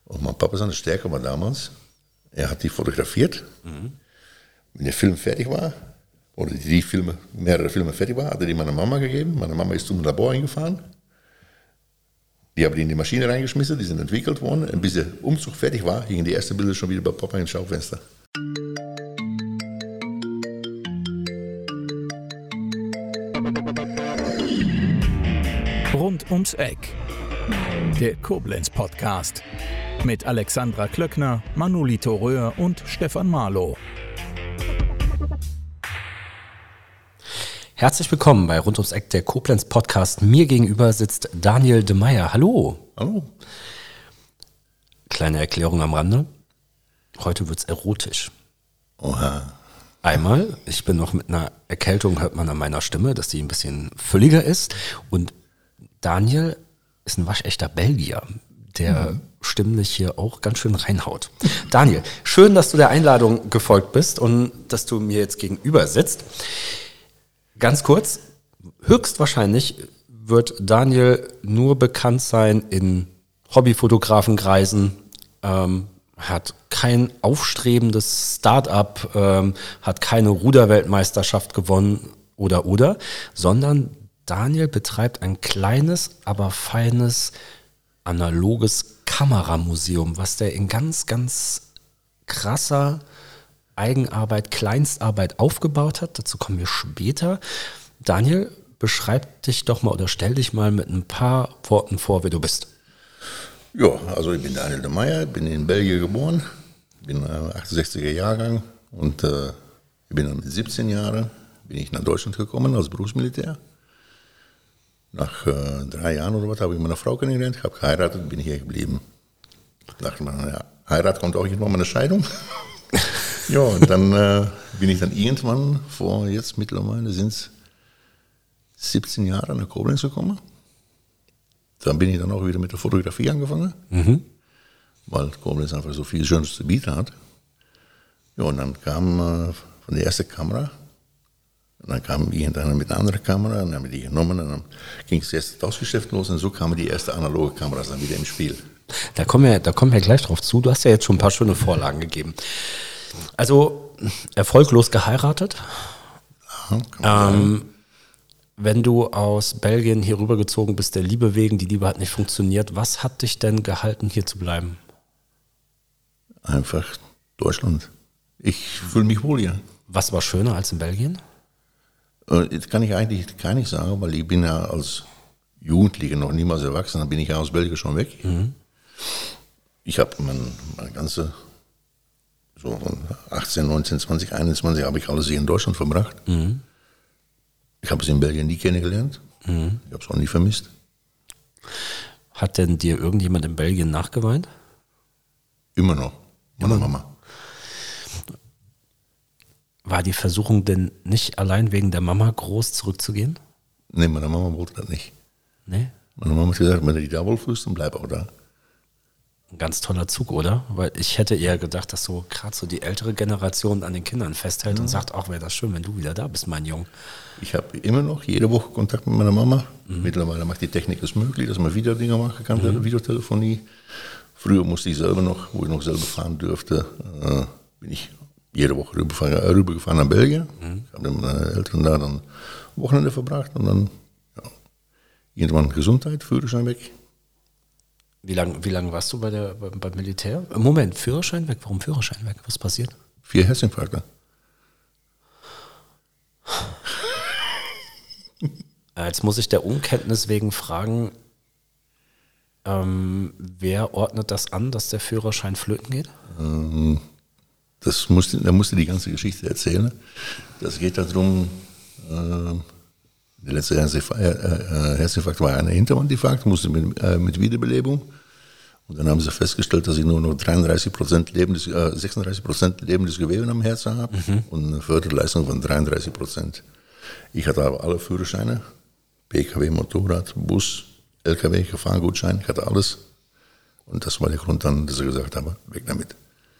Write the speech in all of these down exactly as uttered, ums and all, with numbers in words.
Und mein Papa seine Stärke war damals, er hat die fotografiert. Mhm. Wenn der Film fertig war, oder die Filme, mehrere Filme fertig waren, hat er die meiner Mama gegeben. Meine Mama ist zum Labor hingefahren. Die haben die in die Maschine reingeschmissen, die sind entwickelt worden. Und bis der Umzug fertig war, hingen die ersten Bilder schon wieder bei Papa ins Schaufenster. Rund ums Eck. Der Koblenz-Podcast. Mit Alexandra Klöckner, Manolito Röhr und Stefan Marlow. Herzlich willkommen bei Rund ums Eck, der Koblenz-Podcast. Mir gegenüber sitzt Daniel de Meyer. Hallo. Hallo. Kleine Erklärung am Rande. Heute wird's erotisch. Oha. Einmal, ich bin noch mit einer Erkältung, hört man an meiner Stimme, dass die ein bisschen fülliger ist. Und Daniel ist ein waschechter Belgier, der mhm. stimmlich hier auch ganz schön reinhaut. Daniel, schön, dass du der Einladung gefolgt bist und dass du mir jetzt gegenüber sitzt. Ganz kurz, höchstwahrscheinlich wird Daniel nur bekannt sein in Hobbyfotografenkreisen, ähm, hat kein aufstrebendes Start-up, ähm, hat keine Ruderweltmeisterschaft gewonnen oder oder, sondern Daniel betreibt ein kleines, aber feines, analoges Kameramuseum, was der in ganz, ganz krasser Eigenarbeit, Kleinstarbeit aufgebaut hat. Dazu kommen wir später. Daniel, beschreib dich doch mal oder stell dich mal mit ein paar Worten vor, wer du bist. Ja, also ich bin Daniel de Meyer, bin in Belgien geboren, bin äh, achtundsechziger Jahrgang und äh, ich bin dann mit siebzehn Jahren bin ich nach Deutschland gekommen als Berufsmilitär. Nach äh, drei Jahren oder was habe ich meine Frau kennengelernt, habe geheiratet und bin hier geblieben. Nach meiner Heirat kommt auch irgendwann mal eine Scheidung. Ja, und dann äh, bin ich dann irgendwann vor jetzt mittlerweile sind es siebzehn Jahre nach Koblenz gekommen. Dann bin ich dann auch wieder mit der Fotografie angefangen, mhm. weil Koblenz einfach so viel Schönes zu bieten hat. Ja, und dann kam äh, von der ersten Kamera, und dann kam irgendeiner mit einer anderen Kamera, und dann haben wir die genommen, und dann ging das erste Tauschgeschäft los, und so kamen die ersten analoge Kameras dann wieder im Spiel. Da kommen wir, da kommen wir gleich drauf zu. Du hast ja jetzt schon ein paar schöne Vorlagen gegeben. Also, erfolglos geheiratet. Ja, kann man ähm, wenn du aus Belgien hier rübergezogen bist, der Liebe wegen, die Liebe hat nicht funktioniert, was hat dich denn gehalten, hier zu bleiben? Einfach Deutschland. Ich fühle mich wohl hier. Was war schöner als in Belgien? Das kann ich eigentlich gar nicht sagen, weil ich bin ja als Jugendlicher noch niemals erwachsen, dann bin ich ja aus Belgien schon weg. Mhm. Ich habe mein, meine ganze, so von achtzehn, neunzehn, zwanzig, einundzwanzig habe ich alles hier in Deutschland verbracht. Mhm. Ich habe es in Belgien nie kennengelernt. Mhm. Ich habe es auch nie vermisst. Hat denn dir irgendjemand in Belgien nachgeweint? Immer noch. Meine Immer. Mama. War die Versuchung denn nicht allein wegen der Mama groß zurückzugehen? Nee, meine Mama wollte das nicht. Nee? Meine Mama hat gesagt, wenn du dich da wohlfühlst, dann bleib auch da. Ein ganz toller Zug, oder? Weil ich hätte eher gedacht, dass so gerade so die ältere Generation an den Kindern festhält ja. und sagt, ach, wäre das schön, wenn du wieder da bist, mein Junge. Ich habe immer noch jede Woche Kontakt mit meiner Mama. Mhm. Mittlerweile macht die Technik es möglich, dass man wieder Dinge machen kann, mhm. Videotelefonie. Früher musste ich selber noch, wo ich noch selber fahren dürfte, äh, bin ich jede Woche rübergefahren, äh, rübergefahren nach Belgien. Mhm. Ich habe mit meinen Eltern da dann Wochenende verbracht und dann ja, irgendwann Gesundheit, Führerschein weg. Wie lange wie lang warst du bei der, beim, beim Militär? Moment, Führerschein weg? Warum Führerschein weg? Was passiert? Vier Herzinfarkte. Jetzt muss ich der Unkenntnis wegen fragen, ähm, wer ordnet das an, dass der Führerschein flöten geht? Ähm, das musste, da musste die ganze Geschichte erzählen. Das geht darum, äh, der letzte Herzinfarkt, äh, Herzinfarkt war ein Hinterwandinfarkt, musste mit, äh, mit Wiederbelebung. Und dann haben sie festgestellt, dass ich nur noch dreiunddreißig Prozent lebendes, äh, sechsunddreißig Prozent lebendes Gewebe am Herzen habe mhm. und eine Förderleistung von dreiunddreißig Prozent. Ich hatte aber alle Führerscheine, P K W, Motorrad, Bus, L K W, Gefahrgutschein, ich hatte alles. Und das war der Grund dann, dass ich gesagt habe, weg damit.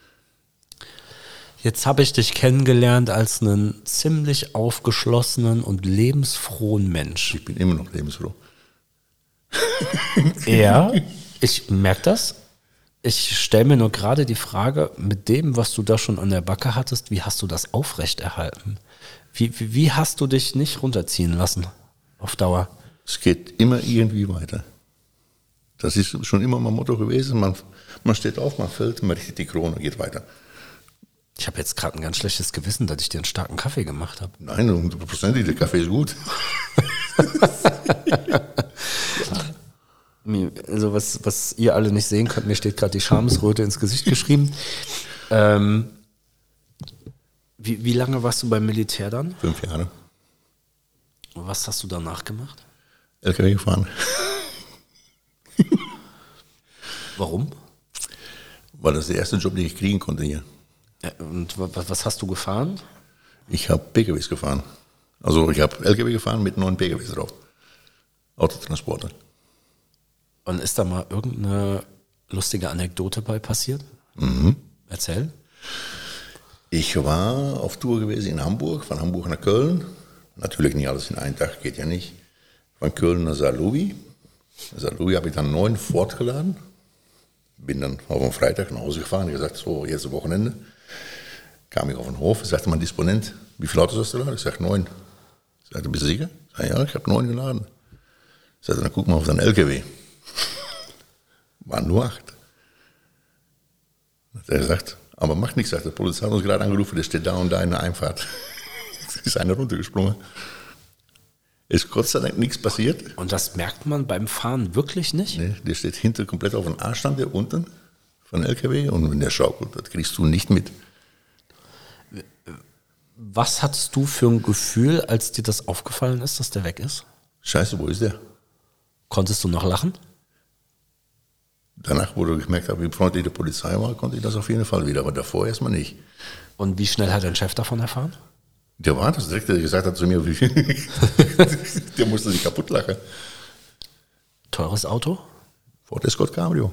Jetzt habe ich dich kennengelernt als einen ziemlich aufgeschlossenen und lebensfrohen Mensch. Ich bin immer noch lebensfroh. Ja, ich merke das. Ich stelle mir nur gerade die Frage, mit dem, was du da schon an der Backe hattest, wie hast du das aufrechterhalten? Wie, wie, wie hast du dich nicht runterziehen lassen auf Dauer? Es geht immer irgendwie weiter. Das ist schon immer mein Motto gewesen. Man, man steht auf, man fällt, man richtet die Krone, geht weiter. Ich habe jetzt gerade ein ganz schlechtes Gewissen, dass ich dir einen starken Kaffee gemacht habe. Nein, hundertprozentig, der Kaffee ist gut. Also was, was ihr alle nicht sehen könnt, mir steht gerade die Schamesröte ins Gesicht geschrieben. Ähm, wie, wie lange warst du beim Militär dann? Fünf Jahre. Was hast du danach gemacht? L K W gefahren. Warum? War das der erste Job, den ich kriegen konnte hier. Ja, und was, was hast du gefahren? Ich habe P K Ws gefahren. Also ich habe L K W gefahren mit neun P K Ws drauf. Autotransporter. Und ist da mal irgendeine lustige Anekdote bei passiert? Mhm. Erzähl. Ich war auf Tour gewesen in Hamburg, von Hamburg nach Köln. Natürlich nicht alles in einem Tag, geht ja nicht. Von Köln nach Saarlouis. Saarlouis habe ich dann neun Ford geladen. Bin dann auf einen Freitag nach Hause gefahren und gesagt, so, jetzt ist Wochenende. Kam ich auf den Hof, sagte mein Disponent, wie viele Autos hast du geladen? Ich sagte, neun. Ich sagte, bist du sicher? Ich sagte, ja, ich habe neun geladen. Ich sagte, dann guck mal auf deinen L K W. Waren nur acht. Hat er gesagt, aber macht nichts, sagt der Polizei hat uns gerade angerufen, der steht da und da in der Einfahrt. Ist einer runtergesprungen. Ist Gott sei Dank nichts passiert. Und das merkt man beim Fahren wirklich nicht? Nee, der steht hinter komplett auf dem A-Stand, der unten von L K W und wenn der schaukelt, das kriegst du nicht mit. Was hattest du für ein Gefühl, als dir das aufgefallen ist, dass der weg ist? Scheiße, wo ist der? Konntest du noch lachen? Danach, wo du gemerkt hast, wie freundlich die Polizei war, konnte ich das auf jeden Fall wieder, aber davor erstmal nicht. Und wie schnell hat dein Chef davon erfahren? Der war das direkt, der gesagt hat zu mir, der musste sich kaputt lachen. Teures Auto? Ford Escort Cabrio.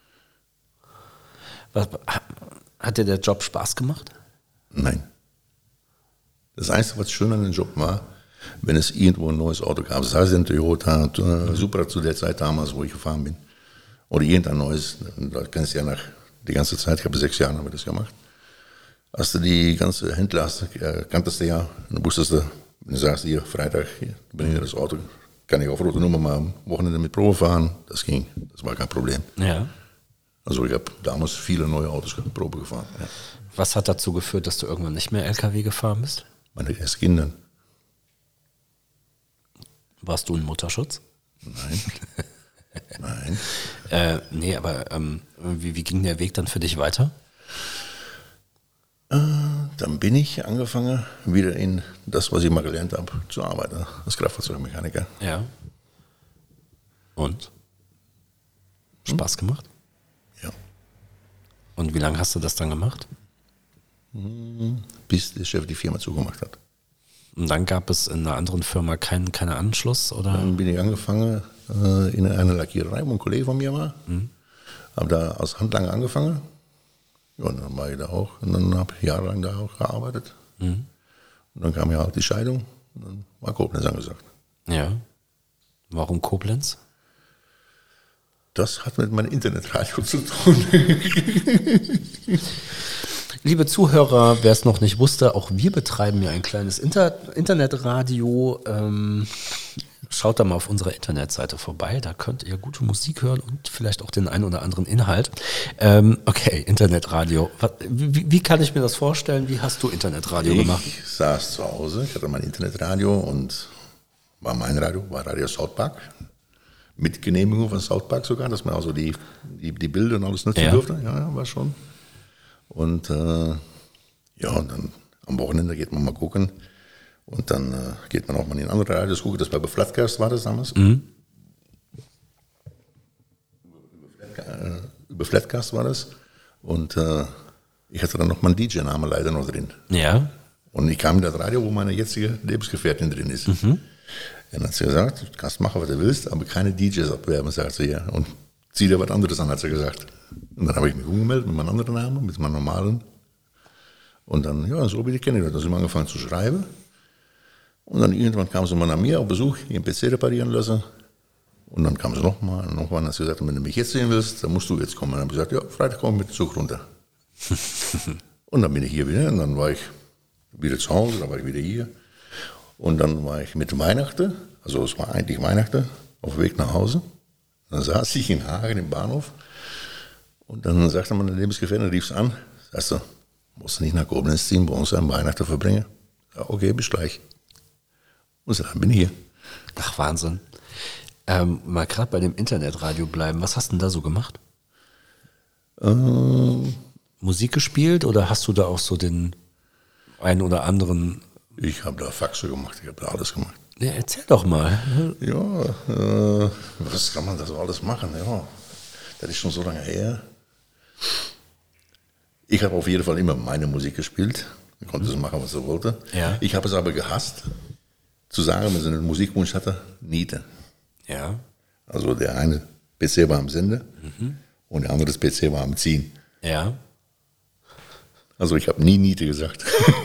Was, hat dir der Job Spaß gemacht? Nein. Das Einzige, was schön an dem Job war, wenn es irgendwo ein neues Auto gab, das heißt ein Toyota, Supra zu der Zeit damals, wo ich gefahren bin, oder irgendein neues, da kannst du ja nach die ganze Zeit, ich habe sechs Jahre haben wir das gemacht, hast du die ganze Händler, hast du, kanntest du ja, dann wusstest du, wenn du sagst, hier, Freitag, hier, bring dir das Auto, kann ich auf rote Nummer mal am Wochenende mit Probe fahren, das ging, das war kein Problem. Ja. Also ich habe damals viele neue Autos Probe gefahren. Ja. Was hat dazu geführt, dass du irgendwann nicht mehr L K W gefahren bist? Meine ersten Kinder. Warst du in Mutterschutz? Nein. Nein. Äh, nee, aber ähm, wie, wie ging der Weg dann für dich weiter? Äh, dann bin ich angefangen, wieder in das, was ich mal gelernt habe, zu arbeiten, als Kraftfahrzeugmechaniker. Ja. Und? Spaß gemacht? Ja. Und wie lange hast du das dann gemacht? Bis der Chef die Firma zugemacht hat. Und dann gab es in einer anderen Firma keinen keinen Anschluss? Oder? Dann bin ich angefangen äh, in einer Lackiererei, wo ein Kollege von mir war. Mhm. Habe da als Handlanger angefangen. Ja, und dann war ich da auch. Und dann habe ich jahrelang da auch gearbeitet. Mhm. Und dann kam ja auch die Scheidung. Und dann war Koblenz angesagt. Ja. Warum Koblenz? Das hat mit meinem Internetradio zu tun. Liebe Zuhörer, wer es noch nicht wusste, auch wir betreiben ja ein kleines Inter- Internetradio. Ähm, schaut da mal auf unserer Internetseite vorbei, da könnt ihr gute Musik hören und vielleicht auch den einen oder anderen Inhalt. Ähm, okay, Internetradio. Was, wie, wie kann ich mir das vorstellen? Wie hast du Internetradio ich gemacht? Ich saß zu Hause, ich hatte mein Internetradio und war mein Radio, war Radio South Park. Mit Genehmigung von South Park sogar, dass man also die, die, die Bilder und alles nutzen ja. durfte. Ja, war schon. Und äh, ja, und dann am Wochenende geht man mal gucken. Und dann äh, geht man auch mal in andere Radios gucken. Das war bei Flatcast, war das damals. Mhm. Über, über Flatcast war das. Und äh, ich hatte dann noch meinen D J-Namen leider noch drin. Ja. Und ich kam in das Radio, wo meine jetzige Lebensgefährtin drin ist. Mhm. Dann hat sie gesagt, du kannst machen, was du willst, aber keine D Js abwerben, sagt sie ja. Und zieh dir was anderes an, hat sie gesagt. Und dann habe ich mich umgemeldet mit meinem anderen Namen, mit meinem normalen. Und dann, ja, so bin ich kennengelernt. Dann habe ich angefangen zu schreiben. Und dann irgendwann kam sie mal nach mir auf Besuch, ihren P C reparieren lassen. Und dann kam es nochmal, und nochmal, und dann hat sie gesagt, wenn du mich jetzt sehen willst, dann musst du jetzt kommen. Und dann habe ich gesagt, ja, Freitag komme ich mit dem Zug runter. Und dann bin ich hier wieder, und dann war ich wieder zu Hause, dann war ich wieder hier. Und dann war ich mit Weihnachten, also es war eigentlich Weihnachten, auf dem Weg nach Hause. Dann saß ich in Hagen im Bahnhof und dann sagte meine Lebensgefährtin, rief es an, sagst du, musst du nicht nach Koblenz ziehen, bei uns an Weihnachten verbringen? Ja, okay, bis gleich. Und so, dann bin ich hier. Ach, Wahnsinn. Ähm, mal gerade bei dem Internetradio bleiben. Was hast du denn da so gemacht? Ähm, Musik gespielt oder hast du da auch so den einen oder anderen... Ich habe da Faxe gemacht, ich habe da alles gemacht. Ja, erzähl doch mal. Ja, äh, was kann man da so alles machen? Ja, das ist schon so lange her. Ich habe auf jeden Fall immer meine Musik gespielt. Ich konnte so machen, was ich wollte. Ja. Ich habe es aber gehasst, zu sagen, wenn sie einen Musikwunsch hatte, Niete. Ja. Also der eine P C war am Sende mhm. und der andere P C war am Ziehen. Ja. Also ich habe nie Niete gesagt.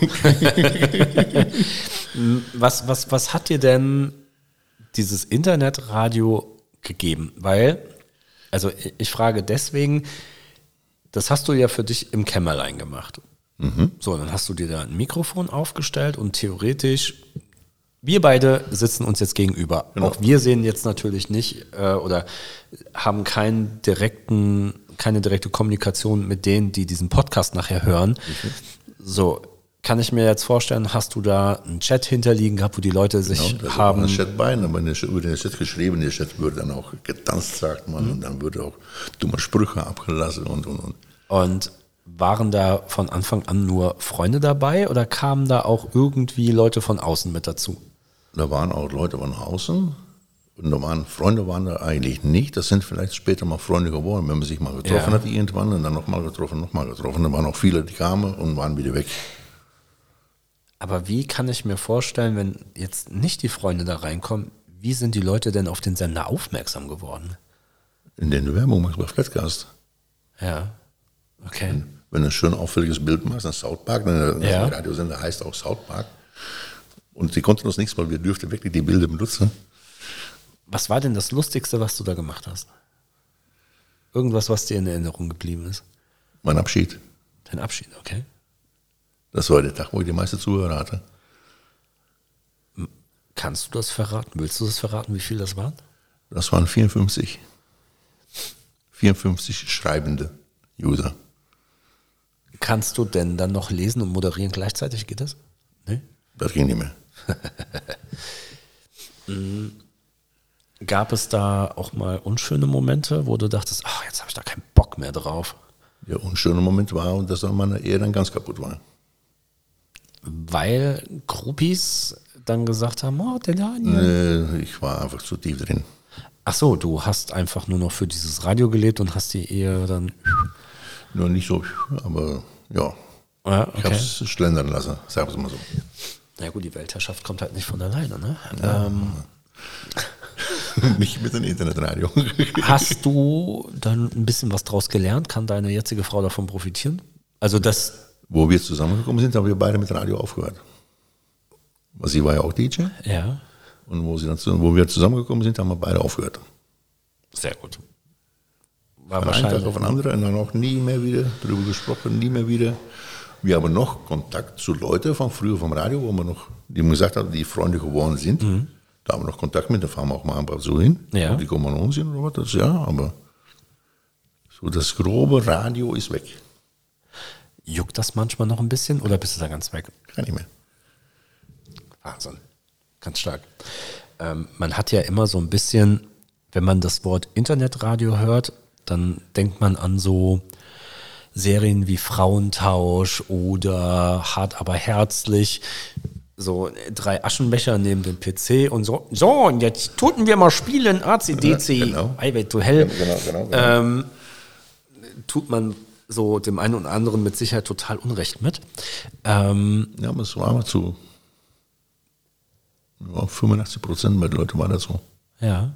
was, was, was hat dir denn dieses Internetradio gegeben? Weil, also ich frage deswegen, das hast du ja für dich im Kämmerlein gemacht. Mhm. So, dann hast du dir da ein Mikrofon aufgestellt und theoretisch, wir beide sitzen uns jetzt gegenüber. Genau. Auch wir sehen jetzt natürlich nicht äh, oder haben keinen direkten keine direkte Kommunikation mit denen, die diesen Podcast nachher hören. Mhm. So, kann ich mir jetzt vorstellen, hast du da einen Chat hinterliegen gehabt, wo die Leute sich genau, haben... Ein Chat bei, aber über den Chat geschrieben, der Chat würde dann auch getanzt, sagt man, mhm. und dann würde auch dumme Sprüche abgelassen und, und, und. Und waren da von Anfang an nur Freunde dabei oder kamen da auch irgendwie Leute von außen mit dazu? Da waren auch Leute von außen. Und da waren Freunde waren da eigentlich nicht. Das sind vielleicht später mal Freunde geworden, wenn man sich mal getroffen ja. hat irgendwann und dann nochmal getroffen, nochmal getroffen. Da waren auch viele, die kamen und waren wieder weg. Aber wie kann ich mir vorstellen, wenn jetzt nicht die Freunde da reinkommen, wie sind die Leute denn auf den Sender aufmerksam geworden? In der Werbung machst du bei Flatcast. Ja, okay. Wenn, wenn du ein schön auffälliges Bild machst, ein South Park, dann der ja. Radiosender heißt auch South Park. Und sie konnten uns nichts, weil wir dürften wirklich die Bilder benutzen. Was war denn das Lustigste, was du da gemacht hast? Irgendwas, was dir in Erinnerung geblieben ist? Mein Abschied. Dein Abschied, okay. Das war der Tag, wo ich die meiste Zuhörer hatte. Kannst du das verraten? Willst du das verraten, wie viel das waren? Das waren vierundfünfzig. vierundfünfzig schreibende User. Kannst du denn dann noch lesen und moderieren gleichzeitig? Geht das? Nee? Das ging nicht mehr. Gab es da auch mal unschöne Momente, wo du dachtest, ach, jetzt habe ich da keinen Bock mehr drauf? Der unschöne Moment war, dass meine Ehe dann ganz kaputt war. Weil Groupies dann gesagt haben, oh, der Daniel. Nee, ich war einfach zu tief drin. Ach so, du hast einfach nur noch für dieses Radio gelebt und hast die Ehe dann... Nur nicht so, aber ja. ja okay. Ich habe es schlendern lassen, sagen wir es mal so. Na gut, die Weltherrschaft kommt halt nicht von alleine, ne? Ja. Ähm, nicht mit dem Internetradio. Hast du dann ein bisschen was draus gelernt? Kann deine jetzige Frau davon profitieren? Also das... Wo wir zusammengekommen sind, haben wir beide mit Radio aufgehört. Weil sie war ja auch D J. Ja. Und wo, sie dann, wo wir zusammengekommen sind, haben wir beide aufgehört. Sehr gut. War Von einem Tag auf den anderen und dann auch nie mehr wieder darüber gesprochen, nie mehr wieder. Wir haben noch Kontakt zu Leuten von früher vom Radio, wo wir noch, die haben gesagt haben, die Freunde geworden sind. Mhm. Da haben wir noch Kontakt mit, da fahren wir auch mal einfach so hin. Ja. Und die kommen an uns hin oder was, das, ja, aber so das grobe Radio ist weg. Juckt das manchmal noch ein bisschen oder bist du da ganz weg? Gar nicht mehr. Wahnsinn. Ganz stark. Ähm, man hat ja immer so ein bisschen, wenn man das Wort Internetradio hört, dann denkt man an so Serien wie Frauentausch oder Hart aber herzlich. So drei Aschenbecher neben dem P C und so. So, und jetzt tuten wir mal spielen A C D C, ja, genau. Eiweit to Hell. Genau, genau, genau. Ähm, tut man so dem einen oder anderen mit Sicherheit total Unrecht mit. Ähm, ja, aber es war mal zu ja, fünfundachtzig Prozent bei den Leuten war das so. Ja.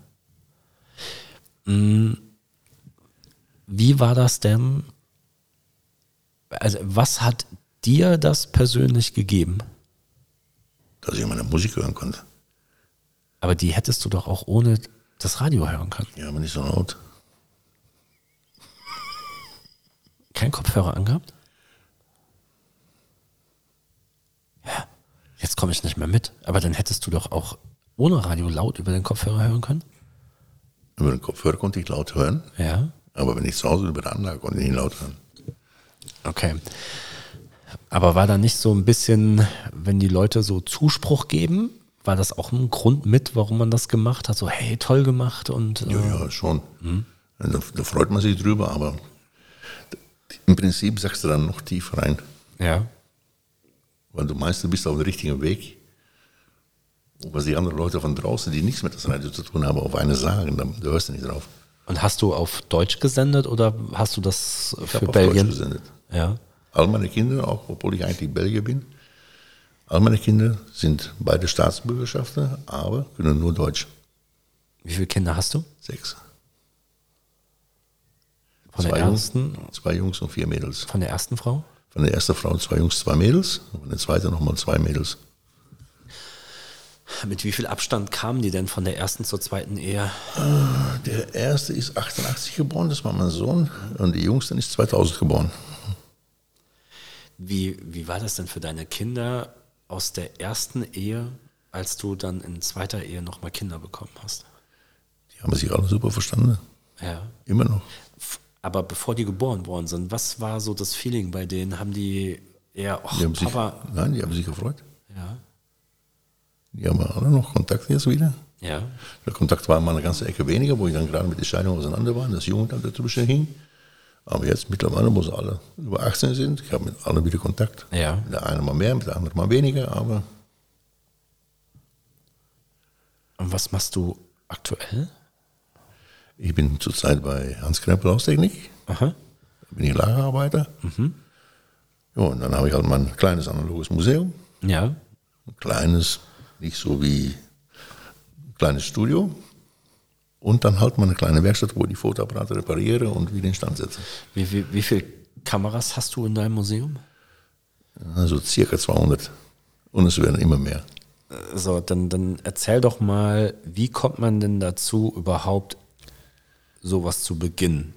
Wie war das denn? Also, was hat dir das persönlich gegeben? Dass ich meine Musik hören konnte. Aber die hättest du doch auch ohne das Radio hören kann? Ja, aber nicht so laut. Kein Kopfhörer angehabt? Ja, jetzt komme ich nicht mehr mit. Aber dann hättest du doch auch ohne Radio laut über den Kopfhörer hören können? Über den Kopfhörer konnte ich laut hören. Ja. Aber wenn ich zu Hause über die Anlage konnte ich nicht laut hören. Okay. Aber war da nicht so ein bisschen, wenn die Leute so Zuspruch geben, war das auch ein Grund mit, warum man das gemacht hat? So, hey, toll gemacht und... Äh, ja, ja, schon. Mhm. Da, da freut man sich drüber, aber im Prinzip sagst du dann noch tiefer rein. Ja. Weil du meinst, du bist auf dem richtigen Weg. Und was die anderen Leute von draußen, die nichts mit das Radio zu tun haben, auf eine sagen, dann da hörst du nicht drauf. Und hast du auf Deutsch gesendet oder hast du das ich für auf Belgien? Deutsch gesendet. Ja. All meine Kinder, auch obwohl ich eigentlich Belgier bin, all meine Kinder sind beide Staatsbürgerschaften, aber können nur Deutsch. Wie viele Kinder hast du? Sechs. Von zwei der ersten? Jungs, zwei Jungs und vier Mädels. Von der ersten Frau? Von der ersten Frau zwei Jungs, zwei Mädels. Und von der zweiten nochmal zwei Mädels. Mit wie viel Abstand kamen die denn von der ersten zur zweiten Ehe? Der erste ist achtundachtzig geboren, das war mein Sohn. Und die Jüngste ist zweitausend geboren. Wie, wie war das denn für deine Kinder aus der ersten Ehe, als du dann in zweiter Ehe nochmal Kinder bekommen hast? Die haben sich alle super verstanden. Ja. Immer noch. Aber bevor die geboren worden sind, was war so das Feeling bei denen? Haben die eher, ach, Die haben Papa... sich, nein, die haben sich gefreut. Ja. Die haben alle noch Kontakt jetzt wieder. Ja. Der Kontakt war mal eine ganze Ecke weniger, wo ich dann gerade mit der Scheidung auseinander war, das Jugendamt dazwischen hing. Aber jetzt mittlerweile, wo sie alle über achtzehn sind, ich habe mit allen wieder Kontakt. Ja. Mit der einen mal mehr, mit der anderen mal weniger, aber... Und was machst du aktuell? Ich bin zurzeit bei Hans Krempel Haustechnik. Aha. Da bin ich Lagerarbeiter. Mhm. Ja, und dann habe ich halt mein kleines analoges Museum. Ja. Ein kleines, nicht so wie ein kleines Studio. Und dann halt mal eine kleine Werkstatt, wo ich die Fotoapparate repariere und wieder instand setze. Wie, wie, wie viele Kameras hast du in deinem Museum? Also circa zweihundert. Und es werden immer mehr. So, dann, dann erzähl doch mal, wie kommt man denn dazu, überhaupt sowas zu beginnen?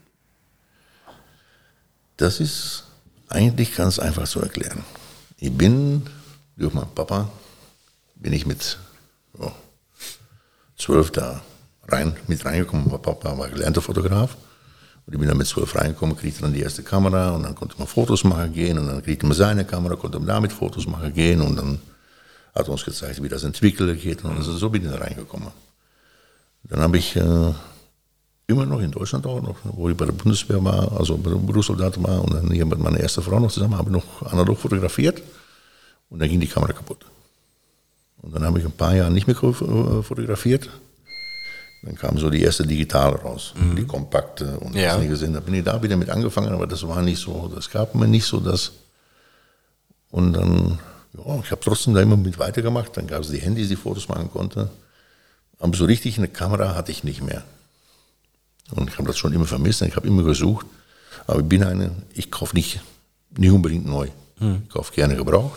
Das ist eigentlich ganz einfach zu erklären. Ich bin durch meinen Papa, bin ich mit ja, zwölf da rein, mit reingekommen. Mein Papa war gelernter Fotograf. Und ich bin dann mit zwölf reingekommen, kriegte dann die erste Kamera und dann konnte man Fotos machen gehen und dann kriegte man seine Kamera, konnte man damit Fotos machen gehen und dann hat er uns gezeigt, wie das entwickelt geht und also so bin ich da reingekommen. Dann habe ich äh, immer noch in Deutschland auch noch, wo ich bei der Bundeswehr war, also bei der Berufssoldat war und dann hier mit meiner ersten Frau noch zusammen, habe ich noch analog fotografiert und dann ging die Kamera kaputt. Und dann habe ich ein paar Jahre nicht mehr fotografiert. Dann kam so die erste Digitale raus, mhm. die kompakte und ja. das nicht gesehen. Da bin ich da wieder mit angefangen, aber das war nicht so, das gab mir nicht so das. Und dann, ja, ich habe trotzdem da immer mit weitergemacht. Dann gab es die Handys, die Fotos machen konnte. Aber so richtig eine Kamera hatte ich nicht mehr. Und ich habe das schon immer vermisst, ich habe immer gesucht. Aber ich bin eine, ich kaufe nicht, nicht unbedingt neu. Mhm. Ich kaufe gerne gebraucht.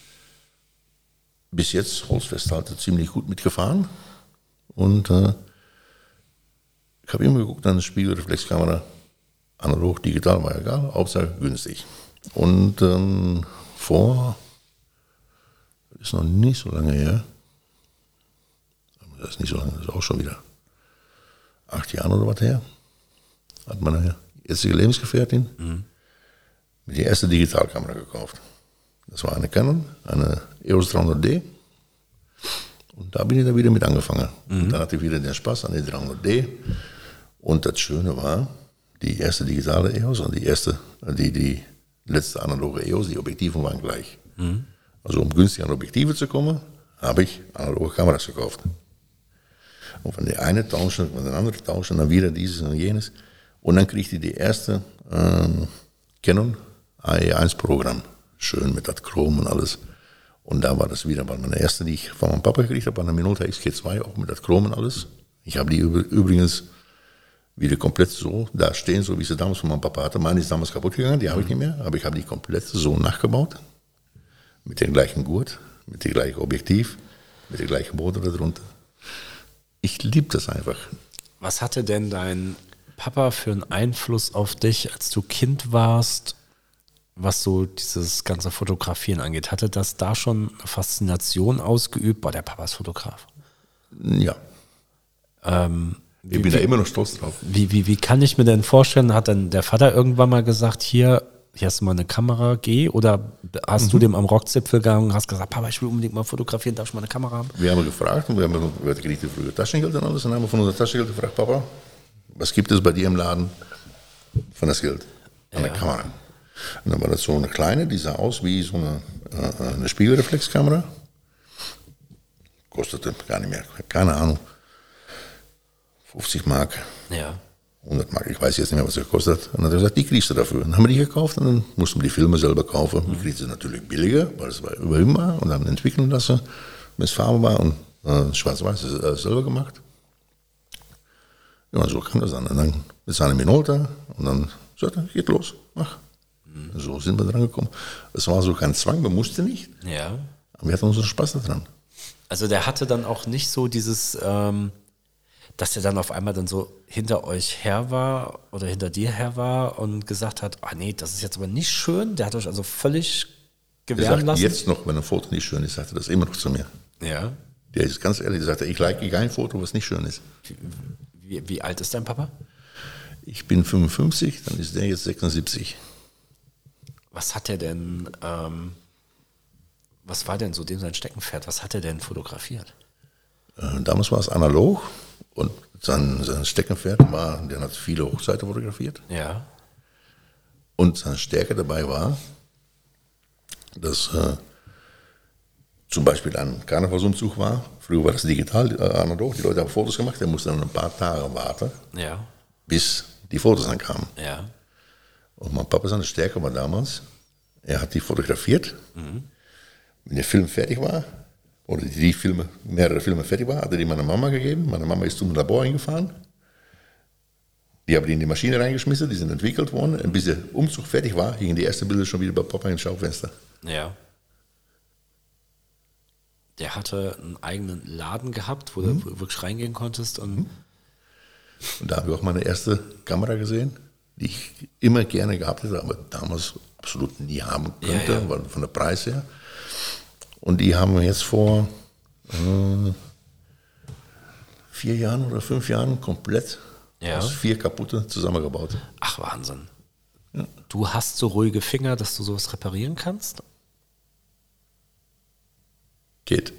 Bis jetzt, Holzfesthalter, ziemlich gut mitgefahren. Und äh, ich habe immer geguckt, eine Spiegelreflexkamera, analog, digital, war egal, Hauptsache günstig. Und ähm, vor, das ist noch nicht so lange her, das ist nicht so lange, das ist auch schon wieder acht Jahre oder was her, hat meine jetzige Lebensgefährtin mhm. mir die erste Digitalkamera gekauft. Das war eine Canon, eine E O S dreihundert D. Und da bin ich dann wieder mit angefangen. Mhm. Und dann hatte ich wieder den Spaß an der dreihundert D. Und das Schöne war, die erste digitale E O S und die erste, die, die letzte analoge E O S, die Objektive waren gleich. Mhm. Also um günstig an Objektive zu kommen, habe ich analoge Kameras gekauft. Und von der eine tauschen, von der anderen tauschen, dann wieder dieses und jenes. Und dann kriegte ich die erste ähm, Canon A E eins Programm. Schön mit das Chrom und alles. Und da war das wieder meine erste, die ich von meinem Papa gekriegt habe, eine Minolta X G zwei, auch mit das Chrom und alles. Ich habe die übrigens wieder komplett so da stehen, so wie sie damals von meinem Papa hatte. Meine ist damals kaputt gegangen, die habe ich nicht mehr, aber ich habe die komplett so nachgebaut. Mit dem gleichen Gurt, mit dem gleichen Objektiv, mit dem gleichen Motor darunter. Ich liebe das einfach. Was hatte denn dein Papa für einen Einfluss auf dich, als du Kind warst, was so dieses ganze Fotografieren angeht? Hatte das da schon eine Faszination ausgeübt? Boah, der Papa ist Fotograf. Ja. Ähm, Ich wie, bin da wie, immer noch stolz drauf. wie, wie, wie kann ich mir denn vorstellen, hat dann der Vater irgendwann mal gesagt, hier, hier hast du mal eine Kamera, geh? Oder hast mhm. du dem am Rockzipfel gegangen und hast gesagt, Papa, ich will unbedingt mal fotografieren, darf ich mal eine Kamera haben? Wir haben gefragt und wir haben wir kriegten früher Taschengeld und alles und haben wir von unserem Taschengeld gefragt, Papa, was gibt es bei dir im Laden von das Geld an der ja. Kamera? Und dann war das so eine kleine, die sah aus wie so eine, äh, eine Spiegelreflexkamera. Kostete gar nicht mehr, keine Ahnung. fünfzig Mark, ja. hundert Mark, ich weiß jetzt nicht mehr, was sie gekostet hat. Und dann hat er gesagt, die kriegst du dafür. Dann haben wir die gekauft und dann mussten wir die Filme selber kaufen. Mhm. Die kriegst du natürlich billiger, weil es war überhöhbar und haben entwickeln lassen, bis Farbe war und äh, schwarz-weiß ist äh, selber gemacht. Ja, und so kam das an. Und dann ist eine Minute und dann sagte er, geht los, mach. Mhm. So sind wir dran gekommen. Es war so kein Zwang, wir mussten nicht. Ja. Aber wir hatten unseren Spaß daran. Also der hatte dann auch nicht so dieses, ähm, dass er dann auf einmal dann so hinter euch her war oder hinter dir her war und gesagt hat, ah nee, das ist jetzt aber nicht schön. Der hat euch also völlig gewähren lassen. Jetzt noch, wenn ein Foto nicht schön ist, sagt er das immer noch zu mir. Ja. Der ist ganz ehrlich, der sagt, ich like kein Foto, was nicht schön ist. Wie, wie alt ist dein Papa? Ich bin fünfundfünfzig, dann ist der jetzt sechsundsiebzig. Was hat er denn, ähm, was war denn so dem sein Steckenpferd? Was hat er denn fotografiert? Äh, damals war es analog und sein, sein Steckenpferd war, der hat viele Hochzeiten fotografiert. Ja. Und seine Stärke dabei war, dass äh, zum Beispiel ein Karnevalsumzug war. Früher war das digital, äh, analog. Die Leute haben Fotos gemacht, der musste dann ein paar Tage warten, ja. bis die Fotos dann kamen. Ja. Und mein Papa, seine Stärke war damals, er hat die fotografiert. Mhm. Wenn der Film fertig war, oder die Filme, mehrere Filme fertig waren, hat er die meiner Mama gegeben. Meine Mama ist zum Labor hingefahren. Die haben die in die Maschine reingeschmissen, die sind entwickelt worden. Und bis der Umzug fertig war, hingen die ersten Bilder schon wieder bei Papa ins Schaufenster. Ja. Der hatte einen eigenen Laden gehabt, wo mhm. du wirklich reingehen konntest. Und, und da habe ich auch meine erste Kamera gesehen, die ich immer gerne gehabt hätte, aber damals absolut nie haben könnte, ja, ja. von der Preis her. Und die haben wir jetzt vor äh, vier Jahren oder fünf Jahren komplett ja. aus vier kaputte zusammengebaut. Ach, Wahnsinn. Ja. Du hast so ruhige Finger, dass du sowas reparieren kannst? Geht.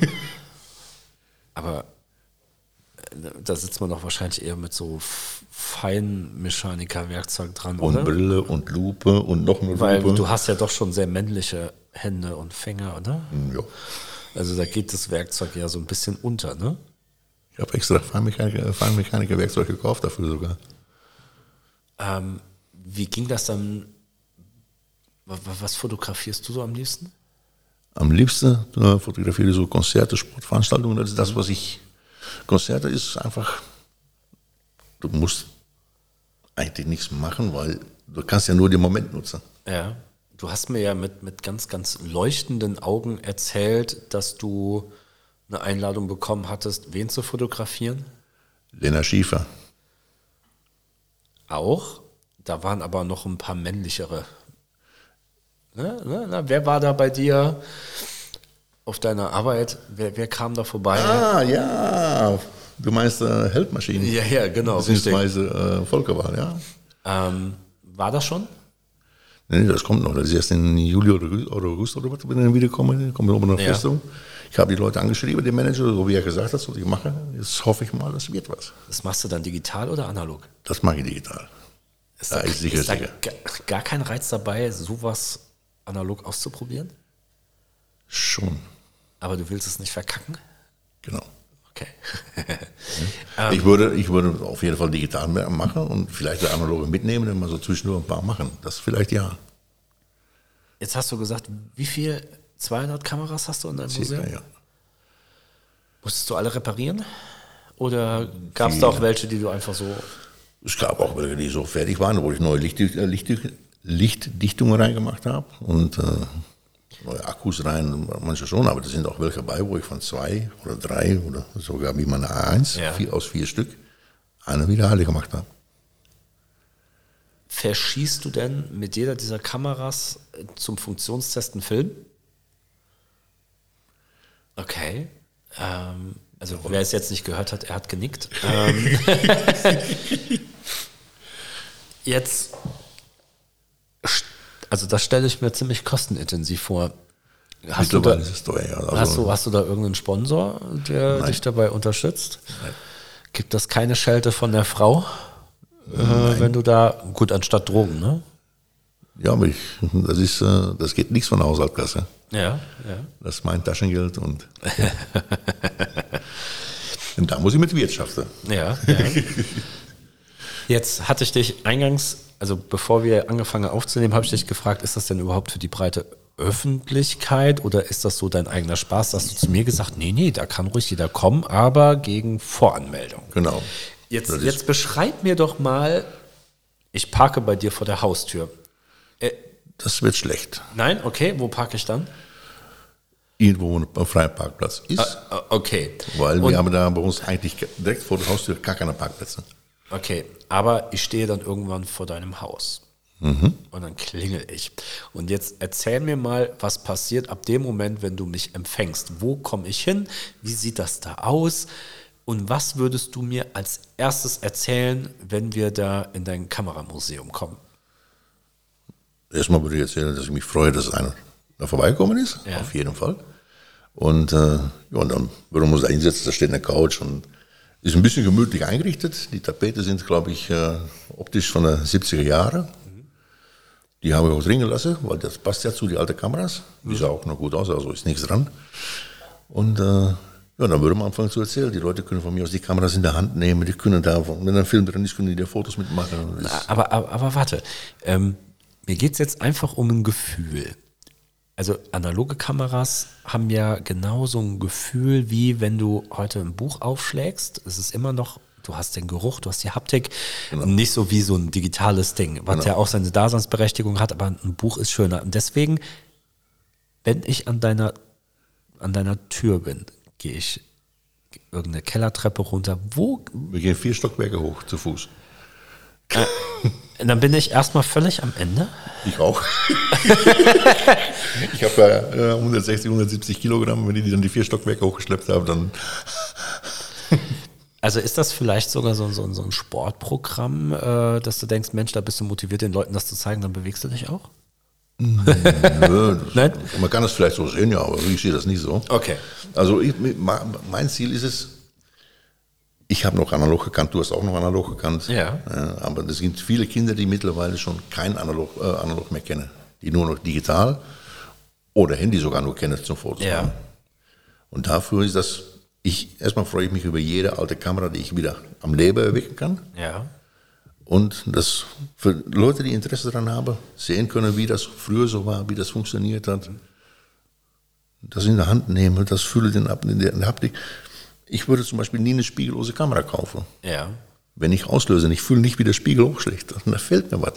Aber da sitzt man doch wahrscheinlich eher mit so Feinmechaniker-Werkzeug dran, und oder? Und Brille und Lupe und noch eine Weil Lupe. du hast ja doch schon sehr männliche Hände und Finger, oder? Ja. Also da geht das Werkzeug ja so ein bisschen unter, ne? Ich habe extra Feinmechaniker, Feinmechaniker-Werkzeug gekauft dafür sogar. Ähm, wie ging das dann? Was fotografierst du so am liebsten? Am liebsten äh, fotografiere ich so Konzerte, Sportveranstaltungen. Das ist das, was ich... Konzerte ist einfach... Du musst eigentlich nichts machen, weil du kannst ja nur den Moment nutzen. Ja. Du hast mir ja mit, mit ganz, ganz leuchtenden Augen erzählt, dass du eine Einladung bekommen hattest, wen zu fotografieren? Lena Schiefer. Auch? Da waren aber noch ein paar männlichere. Ne? Ne? Na, wer war da bei dir auf deiner Arbeit? Wer, wer kam da vorbei? Ah, ja. Du meinst äh, Heldmaschinen. Ja, ja, genau. Beziehungsweise äh, Volkerwahl, ja. Ähm, war das schon? Nee, das kommt noch. Das ist erst in Juli oder August oder was, wenn er wiederkommen, kommt noch eine Festung. Ja. Ich habe die Leute angeschrieben, den Manager, so wie er gesagt hat, was ich mache. Jetzt hoffe ich mal, das wird was. Das machst du dann digital oder analog? Das mache ich digital. Ist da, da ist, sicher, ist da sicher. Gar kein Reiz dabei, sowas analog auszuprobieren? Schon. Aber du willst es nicht verkacken? Genau. Okay. ja. ich, würde, ich würde auf jeden Fall digital machen und vielleicht der analoge mitnehmen und mal so zwischendurch ein paar machen. Das vielleicht ja. Jetzt hast du gesagt, wie viel, zweihundert Kameras hast du in deinem Circa, Museum? Ja. Musstest du alle reparieren? Oder gab es da auch welche, die du einfach so... Es gab auch welche, die so fertig waren, wo ich neue Licht, Licht, Lichtdichtungen reingemacht habe und äh, neue Akkus rein, manche schon, aber da sind auch welche bei, wo ich von zwei oder drei oder sogar wie meine A eins, ja. vier, aus vier Stück, eine wieder heile gemacht habe. Verschießt du denn mit jeder dieser Kameras zum Funktionstest einen Film? Okay. Ähm, also wer es jetzt nicht gehört hat, er hat genickt. Ähm, jetzt, also das stelle ich mir ziemlich kostenintensiv vor. Hast du, da, ist es teuer, ja. Also hast, du, hast du da irgendeinen Sponsor, der Nein. dich dabei unterstützt? Nein. Gibt das keine Schelte von der Frau? Äh, wenn du da, gut, anstatt Drogen, ne? Ja, aber ich, das ist, das geht nichts von der Haushaltskasse. Ja, ja. Das ist mein Taschengeld und, und da muss ich mit wirtschaften. Ja, ja. Jetzt hatte ich dich eingangs, also bevor wir angefangen aufzunehmen, habe ich dich gefragt, ist das denn überhaupt für die breite Öffentlichkeit oder ist das so dein eigener Spaß? Da hast du zu mir gesagt, nee, nee, da kann ruhig jeder kommen, aber gegen Voranmeldung. Genau. Jetzt, jetzt beschreib mir doch mal, ich parke bei dir vor der Haustür. Äh, das wird schlecht. Nein? Okay, wo parke ich dann? Irgendwo ein freier Parkplatz ist. Ah, okay. Weil Und, wir haben da bei uns eigentlich direkt vor der Haustür gar keine Parkplätze. Okay, aber ich stehe dann irgendwann vor deinem Haus. Mhm. Und dann klingel ich. Und jetzt erzähl mir mal, was passiert ab dem Moment, wenn du mich empfängst. Wo komme ich hin? Wie sieht das da aus? Und was würdest du mir als erstes erzählen, wenn wir da in dein Kameramuseum kommen? Erstmal würde ich erzählen, dass ich mich freue, dass einer da vorbeigekommen ist. Ja. Auf jeden Fall. Und, äh, ja, und dann würden wir uns da hinsetzen, da steht eine Couch und ist ein bisschen gemütlich eingerichtet. Die Tapete sind, glaube ich, äh, optisch von den siebziger Jahren. Die haben wir auch drin gelassen, weil das passt ja zu den alten Kameras. Die sah auch noch gut aus, also ist nichts dran. Und äh, ja, dann würde man anfangen zu erzählen. Die Leute können von mir aus die Kameras in der Hand nehmen, die können da, wenn ein Film drin ist, können die da Fotos mitmachen. Aber, aber, aber warte, ähm, mir geht es jetzt einfach um ein Gefühl. Also analoge Kameras haben ja genauso ein Gefühl, wie wenn du heute ein Buch aufschlägst. Es ist immer noch, du hast den Geruch, du hast die Haptik. Genau. Nicht so wie so ein digitales Ding, was genau. ja auch seine Daseinsberechtigung hat, aber ein Buch ist schöner. Und deswegen, wenn ich an deiner, an deiner Tür bin, gehe ich irgendeine Kellertreppe runter. Wo? Wir gehen vier Stockwerke hoch, zu Fuß. Äh, dann bin ich erstmal völlig am Ende. Ich auch. Ich habe ja äh, hundertsechzig, hundertsiebzig Kilogramm, wenn ich die dann die vier Stockwerke hochgeschleppt habe, dann... Also ist das vielleicht sogar so, so, so ein Sportprogramm, äh, dass du denkst, Mensch, da bist du motiviert, den Leuten das zu zeigen, dann bewegst du dich auch? Nö, Nein? Man kann das vielleicht so sehen, ja, aber ich sehe das nicht so. Okay. Also ich, mein Ziel ist es, ich habe noch analog gekannt, du hast auch noch analog gekannt. Ja. Äh, aber es gibt viele Kinder, die mittlerweile schon kein analog, äh, analog mehr kennen. Die nur noch digital oder Handy sogar nur kennen zum Fotos ja. machen. Und dafür ist das, ich, erstmal freue ich mich über jede alte Kamera, die ich wieder am Leben erwecken kann. Ja. Und das für Leute, die Interesse daran haben, sehen können, wie das früher so war, wie das funktioniert hat. Das in der Hand nehmen, das fühle den ab in der Haptik. Ich würde zum Beispiel nie eine spiegellose Kamera kaufen. Ja. Wenn ich auslöse, ich fühle nicht, wie der Spiegel hochschlägt. Da fehlt mir was.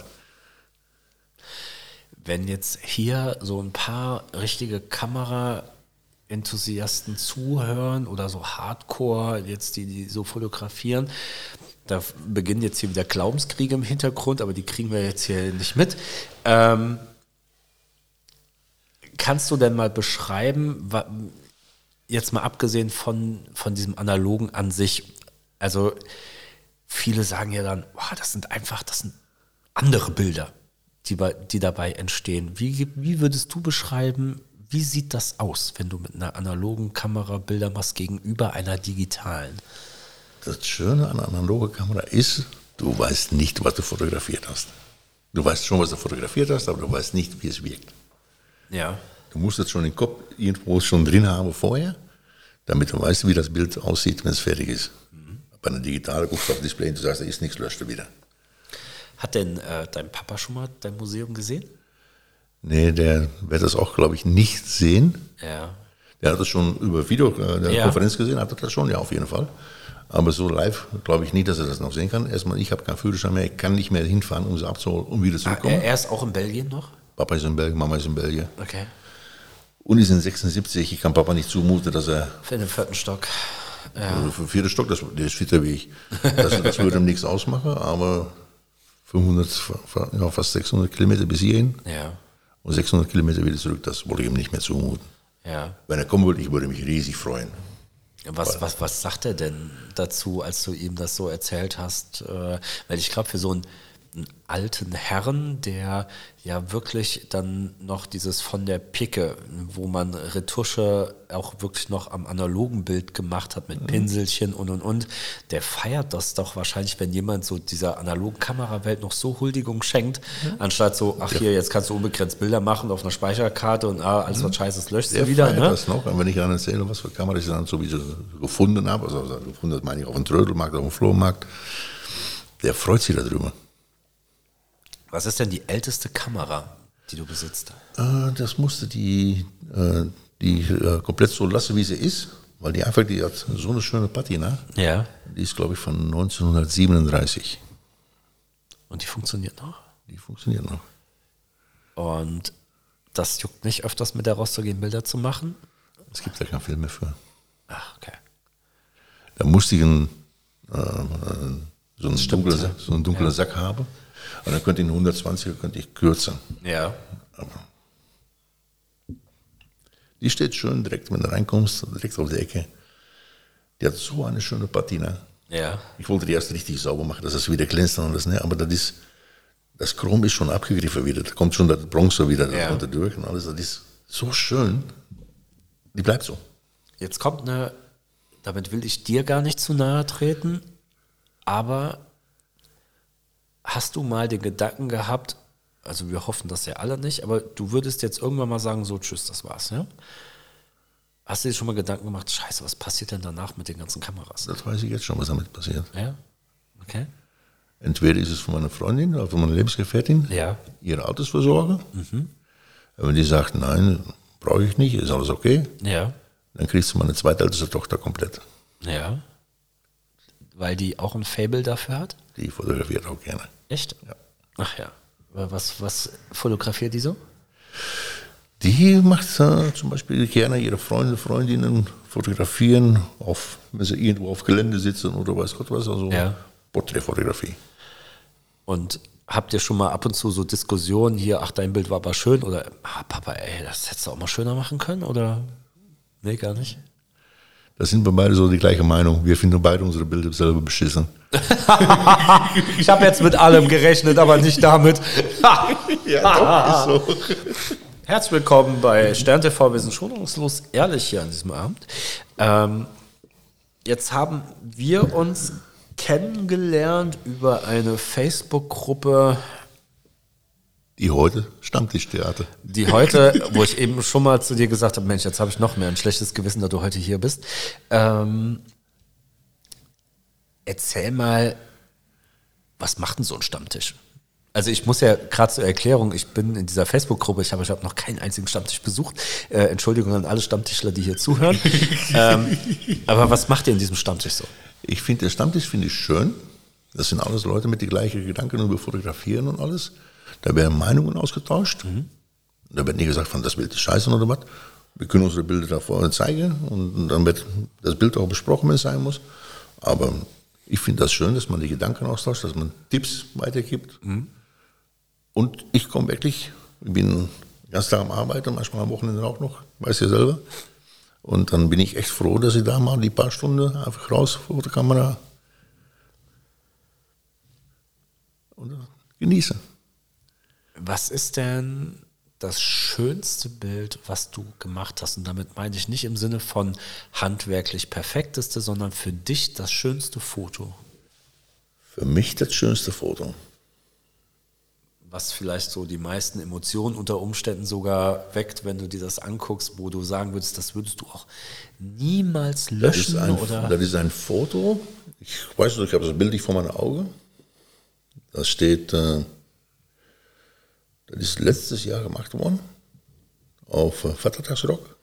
Wenn jetzt hier so ein paar richtige Kamera-Enthusiasten zuhören oder so Hardcore, jetzt die, die so fotografieren, da beginnen jetzt hier wieder Glaubenskriege im Hintergrund, aber die kriegen wir jetzt hier nicht mit. Ähm, kannst du denn mal beschreiben, jetzt mal abgesehen von, von diesem Analogen an sich, also viele sagen ja dann, oh, das sind einfach, das sind andere Bilder, die, bei, die dabei entstehen. Wie, wie würdest du beschreiben, wie sieht das aus, wenn du mit einer analogen Kamera Bilder machst gegenüber einer digitalen? Das Schöne an einer analogen Kamera ist, du weißt nicht, was du fotografiert hast. Du weißt schon, was du fotografiert hast, aber du weißt nicht, wie es wirkt. Ja. Du musst es schon im Kopf irgendwo schon drin haben vorher, damit du weißt, wie das Bild aussieht, wenn es fertig ist. Mhm. Bei einer digitalen guckst du auf das Display und du sagst, da ist nichts, löscht du wieder. Hat denn äh, dein Papa schon mal dein Museum gesehen? Nee, der wird das auch, glaube ich, nicht sehen. Ja. Der hat das schon über Videokonferenz äh, ja. gesehen, hat er das schon, ja, auf jeden Fall. Aber so live glaube ich nicht, dass er das noch sehen kann. Erstmal, ich habe keinen Führerschein mehr, ich kann nicht mehr hinfahren, um sie abzuholen, um wieder zurückzukommen. Ah, er ist auch in Belgien noch? Papa ist in Belgien, Mama ist in Belgien. Okay. Und die sind sechsundsiebzig, ich kann Papa nicht zumuten, dass er... Für den vierten Stock. Ja. Also für vierte Stock, das, der ist fitter wie ich. Das, das würde ihm nichts ausmachen, aber fünfhundert, ja, fast sechshundert Kilometer bis hierhin Ja. und sechshundert Kilometer wieder zurück, das wollte ich ihm nicht mehr zumuten. Ja. Wenn er kommen würde, ich würde mich riesig freuen. Was, was, was sagt er denn dazu, als du ihm das so erzählt hast? Äh, weil ich glaube, für so einen, einen alten Herrn, der ja wirklich dann noch dieses von der Picke, wo man Retusche auch wirklich noch am analogen Bild gemacht hat mit Pinselchen und und und, der feiert das doch wahrscheinlich, wenn jemand so dieser analogen Kamerawelt noch so Huldigung schenkt, ja. anstatt so, ach hier, jetzt kannst du unbegrenzt Bilder machen auf einer Speicherkarte und ah, alles was scheiße ist, löscht Der du wieder. feiert Ne? das noch, und wenn ich dann erzähle, was für Kamera ich dann sowieso gefunden habe, also gefunden meine ich auf dem Trödelmarkt, auf dem Flohmarkt, der freut sich darüber. Was ist denn die älteste Kamera, die du besitzt? Äh, das musste die, äh, die äh, komplett so lassen, wie sie ist, weil die einfach, die hat so eine schöne Patina. Ja. Die ist, glaube ich, von neunzehnhundertsiebenunddreißig. Und die funktioniert noch? Die funktioniert noch. Und das juckt nicht öfters mit der rauszugehen, Bilder zu machen? Es gibt ja keinen Film mehr für. Ach, okay. Da musste ich einen, äh, so einen Stimmt, dunklen, ja. so einen dunklen Ja. Sack haben. Und dann könnte ich einen hundertzwanziger könnte ich kürzen. Ja. Aber die steht schön direkt, wenn du reinkommst, direkt auf der Ecke. Die hat so eine schöne Patina. Ja. Ich wollte die erst richtig sauber machen, dass es wieder glänzt und alles, ne? Aber das ist, das Chrom ist schon abgegriffen wieder. Da kommt schon das Bronze wieder Ja. runter durch und alles. Das ist so schön. Die bleibt so. Jetzt kommt eine, damit will ich dir gar nicht zu nahe treten, aber hast du mal den Gedanken gehabt, also wir hoffen das ja alle nicht, aber du würdest jetzt irgendwann mal sagen, so tschüss, das war's, ja? Hast du dir schon mal Gedanken gemacht, scheiße, was passiert denn danach mit den ganzen Kameras? Das weiß ich jetzt schon, was damit passiert. Ja, okay. Entweder ist es von meiner Freundin oder von meiner Lebensgefährtin, Ja. ihre Altersvorsorge. Mhm. Wenn die sagt, nein, brauche ich nicht, ist alles okay, Ja, dann kriegst du meine zweitälteste Tochter komplett. ja. Weil die auch ein Faible dafür hat? Die fotografiert auch gerne. Echt? Ja. Ach ja. Was, was fotografiert die so? Die macht äh, zum Beispiel gerne ihre Freunde, Freundinnen fotografieren, auf, wenn sie irgendwo auf Gelände sitzen oder weiß Gott was, also Ja. Porträtfotografie. Und habt ihr schon mal ab und zu so Diskussionen hier, ach, dein Bild war aber schön oder, ah, Papa, ey, das hättest du auch mal schöner machen können oder? Nee, gar nicht. Da sind wir beide so die gleiche Meinung. Wir finden beide unsere Bilder selber beschissen. Ich habe jetzt mit allem gerechnet, aber nicht damit. Ja, doch, ist so. Herzlich willkommen bei Stern T V, wir sind schonungslos ehrlich hier an diesem Abend. Ähm, jetzt haben wir uns kennengelernt über eine Facebook-Gruppe, Die heute Stammtischtheater. die heute, wo ich eben schon mal zu dir gesagt habe, Mensch, jetzt habe ich noch mehr ein schlechtes Gewissen, dass du heute hier bist. Ähm, erzähl mal, was macht denn so ein Stammtisch? Also ich muss ja gerade zur Erklärung, ich bin in dieser Facebook-Gruppe, ich habe ich hab noch keinen einzigen Stammtisch besucht. Äh, Entschuldigung an alle Stammtischler, die hier zuhören. ähm, aber was macht ihr in diesem Stammtisch so? Ich finde, der Stammtisch finde ich schön. Das sind alles Leute mit den gleichen Gedanken über Fotografieren und alles. Da werden Meinungen ausgetauscht. Mhm. Da wird nie gesagt, von das Bild ist scheiße oder was. Wir können unsere Bilder da vorne zeigen und dann wird das Bild auch besprochen, wenn es sein muss. Aber ich finde das schön, dass man die Gedanken austauscht, dass man Tipps weitergibt. Mhm. Und ich komme wirklich, ich bin ganz Tag am Arbeiten, manchmal am Wochenende auch noch, weiß ja selber. Und dann bin ich echt froh, dass ich da mal die paar Stunden einfach raus vor der Kamera und genieße. Was ist denn das schönste Bild, was du gemacht hast? Und damit meine ich nicht im Sinne von handwerklich perfekteste, sondern für dich das schönste Foto. Für mich das schönste Foto. Was vielleicht so die meisten Emotionen unter Umständen sogar weckt, wenn du dir das anguckst, wo du sagen würdest, das würdest du auch niemals löschen, das ist ein, oder? Das ist ein Foto. Ich weiß nicht, ich habe das Bild nicht vor meinen Augen. Da steht, äh, das ist letztes Jahr gemacht worden, auf äh, Vatertagsrock.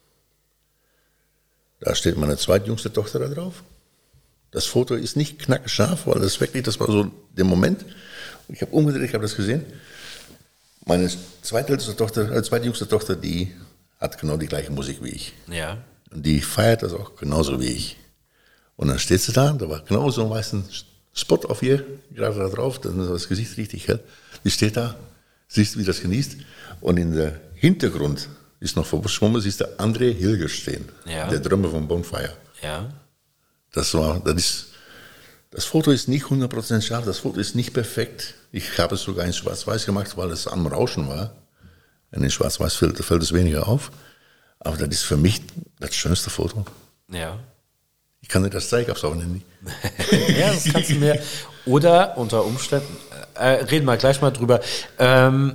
Da steht meine zweitjüngste Tochter da drauf. Das Foto ist nicht knackscharf, weil das wirklich, das war so der Moment. Ich habe umgedreht, ich habe das gesehen. Meine zweitälteste Tochter, äh, zweitjüngste Tochter, die hat genau die gleiche Musik wie ich. Ja. Und die feiert das auch genauso wie ich. Und dann steht sie da, da war genau so ein weißen Spot auf ihr, gerade da drauf, dann ist das Gesicht richtig hell. Die steht da, siehst, wie das genießt. Und in der Hintergrund ist noch verschwommen, siehst du André Hilger stehen, ja. der Drummer von Bonfire. Ja. Das war, das ist, das Foto ist nicht hundert Prozent scharf, das Foto ist nicht perfekt. Ich habe es sogar in Schwarz-Weiß gemacht, weil es am Rauschen war. Und in Schwarz-Weiß fällt, fällt es weniger auf. Aber das ist für mich das schönste Foto. Ja. Ich kann dir das zeigen, hab's aber nicht. Ja, das kannst du mir. Oder unter Umständen, äh, reden wir gleich mal drüber. Ähm,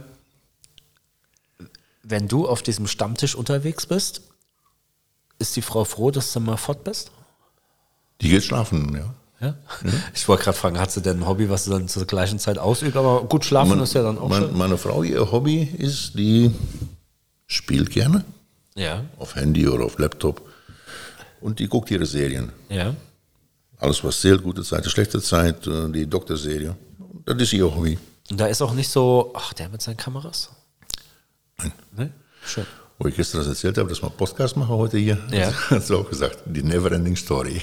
wenn du auf diesem Stammtisch unterwegs bist, ist die Frau froh, dass du mal fort bist? Die geht schlafen, ja. Ja? Mhm. Ich wollte gerade fragen, hat sie denn ein Hobby, was sie dann zur gleichen Zeit ausübt? Aber gut, schlafen mein, ist ja dann auch mein, schön. Meine Frau, ihr Hobby ist, die spielt gerne. Ja. Auf Handy oder auf Laptop. Und die guckt ihre Serien. Ja. Alles, was zählt, gute Zeit, schlechte Zeit, die Doktorserie. Das ist ihr Hobby. Und da ist auch nicht so, ach, der mit seinen Kameras? Nein. Nee? Schön. Wo ich gestern das erzählt habe, dass wir einen Podcast machen heute hier, ja. hat sie auch gesagt, die Neverending Story.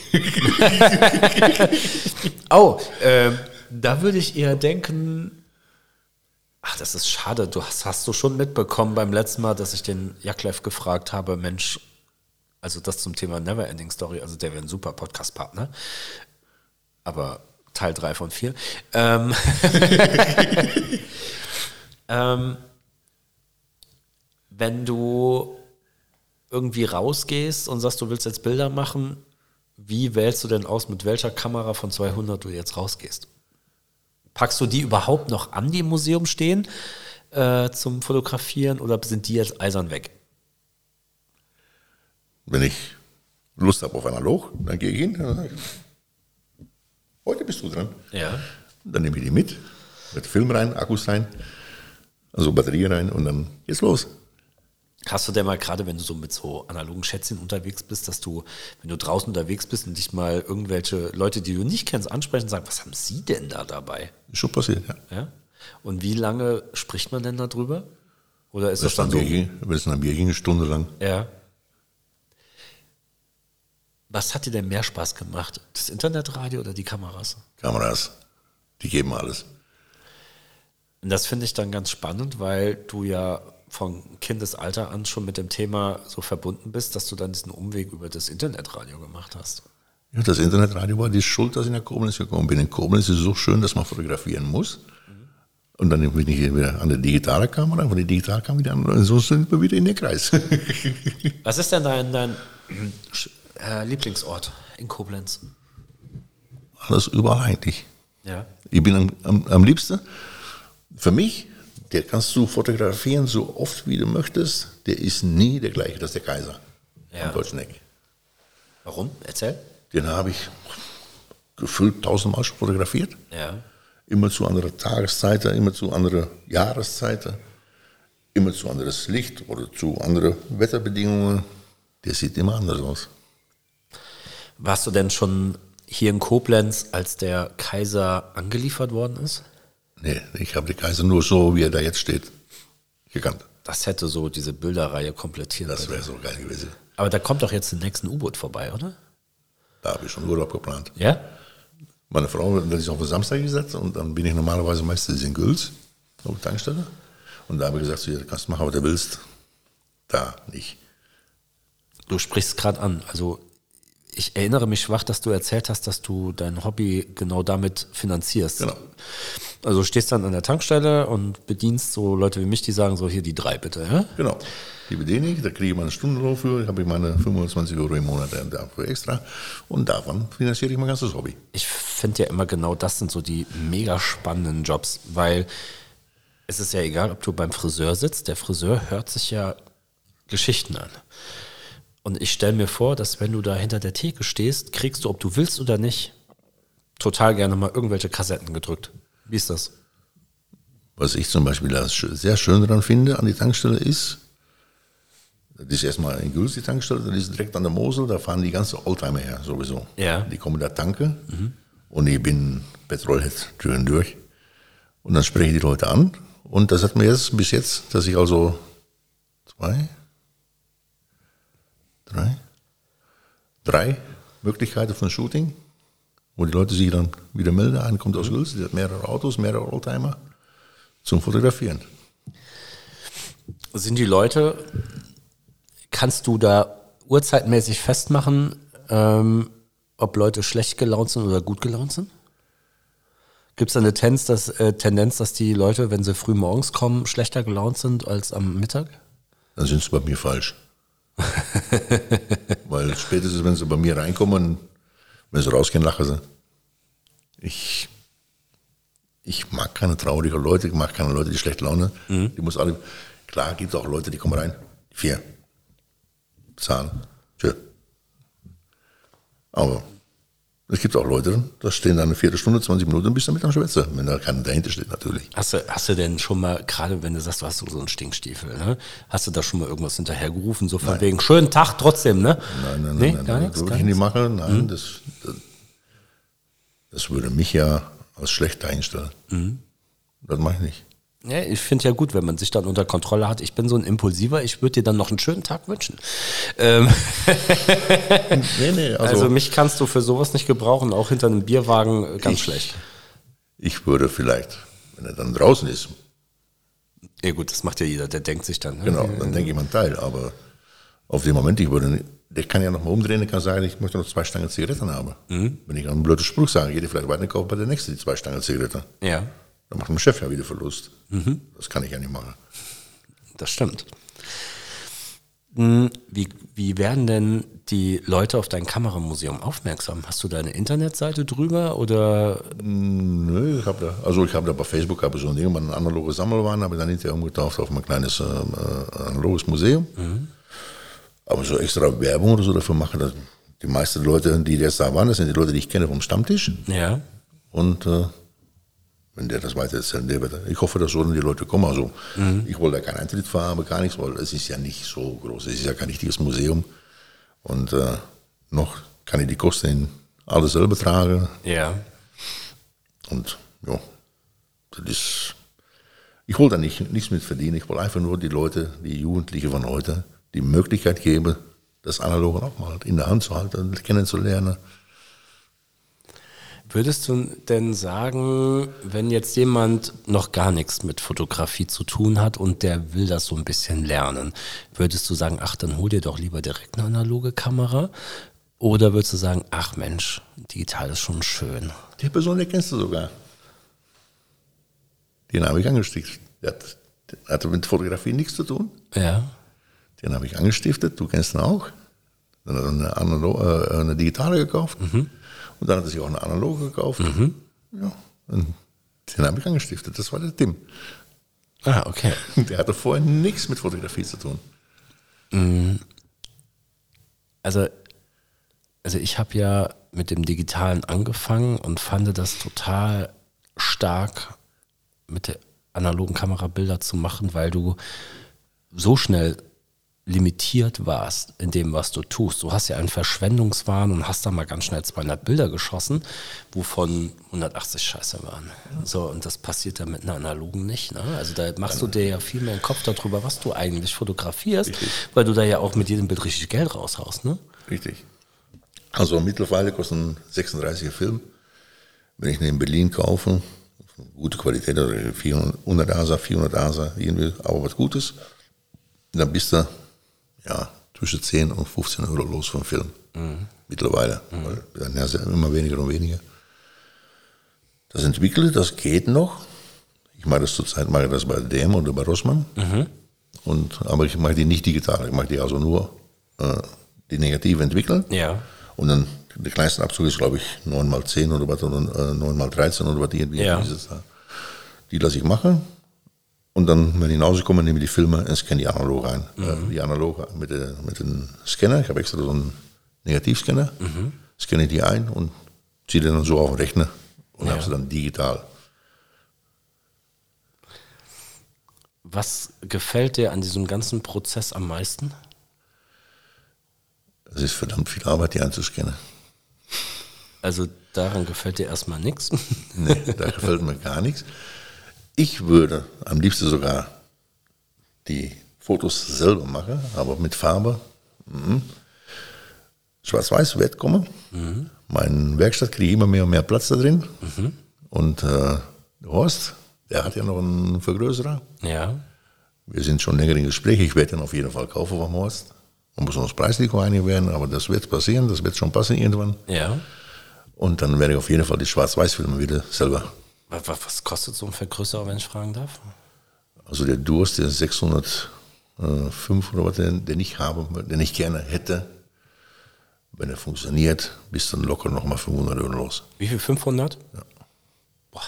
Oh, äh, da würde ich eher denken, ach, das ist schade, du hast, hast du schon mitbekommen beim letzten Mal, dass ich den Jaklev gefragt habe, Mensch, also das zum Thema Neverending Story, also der wäre ein super Podcast-Partner, aber Teil drei von vier. Ähm, ähm, wenn du irgendwie rausgehst und sagst, du willst jetzt Bilder machen, wie wählst du denn aus, mit welcher Kamera von zweihundert du jetzt rausgehst? Packst du die überhaupt noch an, die im Museum stehen, äh, zum Fotografieren, oder sind die jetzt eisern weg? Wenn ich Lust habe auf analog, dann gehe ich hin und sage ich, heute bist du dran. Ja. Dann nehme ich die mit, mit Film rein, Akkus rein, also Batterie rein und dann geht's los. Hast du denn mal, gerade wenn du so mit so analogen Schätzchen unterwegs bist, dass du, wenn du draußen unterwegs bist und dich mal irgendwelche Leute, die du nicht kennst, ansprechen und sagen, was haben sie denn da dabei? Ist schon passiert, ja. Ja? Und wie lange spricht man denn darüber? Oder ist das, das dann so? Wenn es ein Bier ging, eine Stunde lang. Ja. Was hat dir denn mehr Spaß gemacht? Das Internetradio oder die Kameras? Kameras, die geben alles. Und das finde ich dann ganz spannend, weil du ja von Kindesalter an schon mit dem Thema so verbunden bist, dass du dann diesen Umweg über das Internetradio gemacht hast. Ja, das Internetradio war die Schuld, dass ich nach Koblenz gekommen bin. In Koblenz ist es so schön, dass man fotografieren muss. Mhm. Und dann bin ich wieder an der digitalen Kamera, von der digitalen Kamera wieder an, und so sind wir wieder in den Kreis. Was ist denn dein, dein äh, Lieblingsort in Koblenz? Alles überall eigentlich. Ja. Ich bin am, am, am liebsten, für mich, der kannst du fotografieren so oft wie du möchtest, der ist nie der gleiche, das ist der Kaiser ja. am Deutschen Eck. Warum? Erzähl. Den habe ich gefühlt tausendmal schon fotografiert. Ja. Immer zu anderer Tageszeiten, immer zu anderer Jahreszeiten, immer zu anderes Licht oder zu anderen Wetterbedingungen. Der sieht immer anders aus. Warst du denn schon hier in Koblenz, als der Kaiser angeliefert worden ist? Nee, ich habe den Kaiser nur so, wie er da jetzt steht, gekannt. Das hätte so diese Bilderreihe komplettiert. Das wäre so geil gewesen. Aber da kommt doch jetzt den nächsten U-Boot vorbei, oder? Da habe ich schon Urlaub geplant. Ja? Meine Frau hat sich auf den Samstag gesetzt und dann bin ich normalerweise meistens in Güls, auf der Tankstelle. Und da habe ich gesagt, du kannst machen, was du willst. Da nicht. Du sprichst gerade an, also ich erinnere mich schwach, dass du erzählt hast, dass du dein Hobby genau damit finanzierst. Genau. Also stehst dann an der Tankstelle und bedienst so Leute wie mich, die sagen so, hier die drei bitte. Ja? Genau. Die bediene ich, da kriege ich meine Stundenlohn für, habe ich meine fünfundzwanzig Euro im Monat dafür extra und davon finanziere ich mein ganzes Hobby. Ich finde ja immer genau, das sind so die mega spannenden Jobs, weil es ist ja egal, ob du beim Friseur sitzt, der Friseur hört sich ja Geschichten an. Und ich stelle mir vor, dass wenn du da hinter der Theke stehst, kriegst du, ob du willst oder nicht, total gerne mal irgendwelche Kassetten gedrückt. Wie ist das? Was ich zum Beispiel sehr schön daran finde an die Tankstelle ist, das ist erstmal in Güls die Tankstelle, das ist direkt an der Mosel, da fahren die ganzen Oldtimer her sowieso. Ja. Die kommen da tanken mhm. und ich bin Petrolhead durch und durch. Und dann spreche ich die Leute an und das hat mir jetzt bis jetzt, dass ich also zwei, drei, drei Möglichkeiten von Shooting, wo die Leute sich dann wieder melden. Einer kommt aus Gülz, der hat mehrere Autos, mehrere Oldtimer zum Fotografieren. Sind die Leute, kannst du da uhrzeitmäßig festmachen, ähm, ob Leute schlecht gelaunt sind oder gut gelaunt sind? Gibt es da eine Tendenz dass, äh, Tendenz, dass die Leute, wenn sie früh morgens kommen, schlechter gelaunt sind als am Mittag? Dann sind sie bei mir falsch. Weil spätestens, wenn sie bei mir reinkommen, wenn sie rausgehen, lachen sie. Ich, ich mag keine traurigen Leute, ich mag keine Leute, die schlecht Laune. Mhm. Die muss alle, klar gibt es auch Leute, die kommen rein, vier, zahlen, tschö. Aber es gibt auch Leute, da stehen dann eine Viertelstunde, zwanzig Minuten und bist damit am Schwätzen, wenn da keiner dahinter steht natürlich. Hast du, hast du denn schon mal, gerade wenn du sagst, du hast so einen Stinkstiefel, ne? Hast du da schon mal irgendwas hinterhergerufen, so von nein. wegen, schönen Tag trotzdem, ne? Nein, nein, nee, nein, gar nein, nichts, das würde gar ich nicht nichts. machen, nein, mhm. das, das, das würde mich ja als schlecht einstellen. Mhm. Das mache ich nicht. Ja, ich finde ja gut, wenn man sich dann unter Kontrolle hat. Ich bin so ein Impulsiver, ich würde dir dann noch einen schönen Tag wünschen. Ähm nee, nee, also, also mich kannst du für sowas nicht gebrauchen, auch hinter einem Bierwagen ganz ich, schlecht. Ich würde vielleicht, wenn er dann draußen ist. Ja gut, das macht ja jeder, der denkt sich dann. Ne? Genau, dann denke ich mal Teil, aber auf den Moment, ich würde nicht, der kann ja noch mal umdrehen, der kann sagen, ich möchte noch zwei Stangen Zigaretten haben. Mhm. Wenn ich einen blöden Spruch sage, geht ich vielleicht weiter, kaufe bei der nächsten die zwei Stangen Zigaretten. Ja. Dann macht mein Chef ja wieder Verlust. Mhm. Das kann ich ja nicht machen. Das stimmt. Wie, wie werden denn die Leute auf dein Kameramuseum aufmerksam? Hast du da eine Internetseite drüber oder? Nö, ich habe da, also ich habe da bei Facebook habe so ein Ding, ein analoge Sammelwaren, habe ich dann hinterher umgetauft auf mein kleines äh, analoges Museum. Mhm. Aber so extra Werbung oder so dafür machen, das, die meisten Leute, die jetzt da waren, das sind die Leute, die ich kenne vom Stammtisch. Ja. Und äh, wenn der das weiter erzählen, der wird, ich hoffe, dass so dann die Leute kommen. Also mhm. ich wollte da keinen Eintritt verhaben, gar nichts, weil es ist ja nicht so groß, es ist ja kein richtiges Museum. Und äh, noch kann ich die Kosten alles selber tragen. Ja. Und ja, das ist, ich wollte da nicht, nichts mit verdienen, ich wollte einfach nur die Leute, die Jugendlichen von heute, die Möglichkeit geben, das Analoge auch mal in der Hand zu halten, kennenzulernen. Würdest du denn sagen, wenn jetzt jemand noch gar nichts mit Fotografie zu tun hat und der will das so ein bisschen lernen, würdest du sagen, ach, dann hol dir doch lieber direkt eine analoge Kamera? Oder würdest du sagen, ach Mensch, digital ist schon schön? Die Person, die kennst du sogar. Den habe ich angestiftet. Der hat, der hatte mit Fotografie nichts zu tun. Ja. Den habe ich angestiftet, du kennst ihn auch. Dann hat er eine, Analo- äh, eine digitale gekauft. Mhm. Und dann hat er sich auch eine analoge gekauft. Mhm. Ja, und den habe ich angestiftet. Das war der Tim. Ah, okay. Der hatte vorher nichts mit Fotografie zu tun. Also, also ich habe ja mit dem Digitalen angefangen und fand das total stark, mit der analogen Kamera Bilder zu machen, weil du so schnell limitiert warst in dem, was du tust. Du hast ja einen Verschwendungswahn und hast da mal ganz schnell zweihundert Bilder geschossen, wovon hundertachtzig scheiße waren. So, und das passiert ja mit einer analogen nicht. Ne? Also da machst du dir ja viel mehr im Kopf darüber, was du eigentlich fotografierst, richtig, weil du da ja auch mit jedem Bild richtig Geld raushaust. Ne? Richtig. Also mittlerweile kostet ein sechsunddreißiger Film, wenn ich ihn in Berlin kaufe, gute Qualität, oder vierhundert A S A, vierhundert A S A, irgendwie, aber was Gutes, dann bist du ja, zwischen zehn und fünfzehn Euro los vom Film. Mhm. Mittlerweile. Mhm. Weil dann ja, immer weniger und weniger. Das entwickelt, das geht noch. Ich mache das zurzeit mache ich das bei D M oder bei Rossmann. Mhm. Und, aber ich mache die nicht digital. Ich mache die also nur äh, die negative entwickeln. Ja. Und dann der kleinste Abzug ist, glaube ich, neun mal zehn oder was, oder neun mal dreizehn oder was irgendwie. Ja. Die lasse ich machen. Und dann, wenn ich nach Hause komme, nehme ich die Filme und scanne die analog ein. Mhm. Die analog mit, der, mit dem Scanner. Ich habe extra so einen Negativscanner. Mhm. Scanne die ein und ziehe den dann so auf den Rechner und ja, habe sie dann digital. Was gefällt dir an diesem ganzen Prozess am meisten? Es ist verdammt viel Arbeit, die einzuscannen. Also daran gefällt dir erstmal nichts? Nee, da gefällt mir gar nichts. Ich würde am liebsten sogar die Fotos selber machen, aber mit Farbe. Mhm. Schwarz-Weiß wird kommen. Mhm. Meine Werkstatt kriege ich immer mehr und mehr Platz da drin. Mhm. Und äh, der Horst, der hat ja noch einen Vergrößerer. Ja. Wir sind schon länger in Gespräch. Ich werde den auf jeden Fall kaufen vom Horst. Man muss uns preislich einig werden, aber das wird passieren. Das wird schon passen irgendwann. Ja. Und dann werde ich auf jeden Fall die Schwarz-Weiß-Filme wieder selber. Was, was kostet so ein Vergrößerer, wenn ich fragen darf? Also der Durst, der sechshundertfünf oder was, den, den ich habe, den ich gerne hätte, wenn er funktioniert, bist dann locker nochmal fünfhundert Euro los. Wie viel? fünfhundert? Ja. Boah.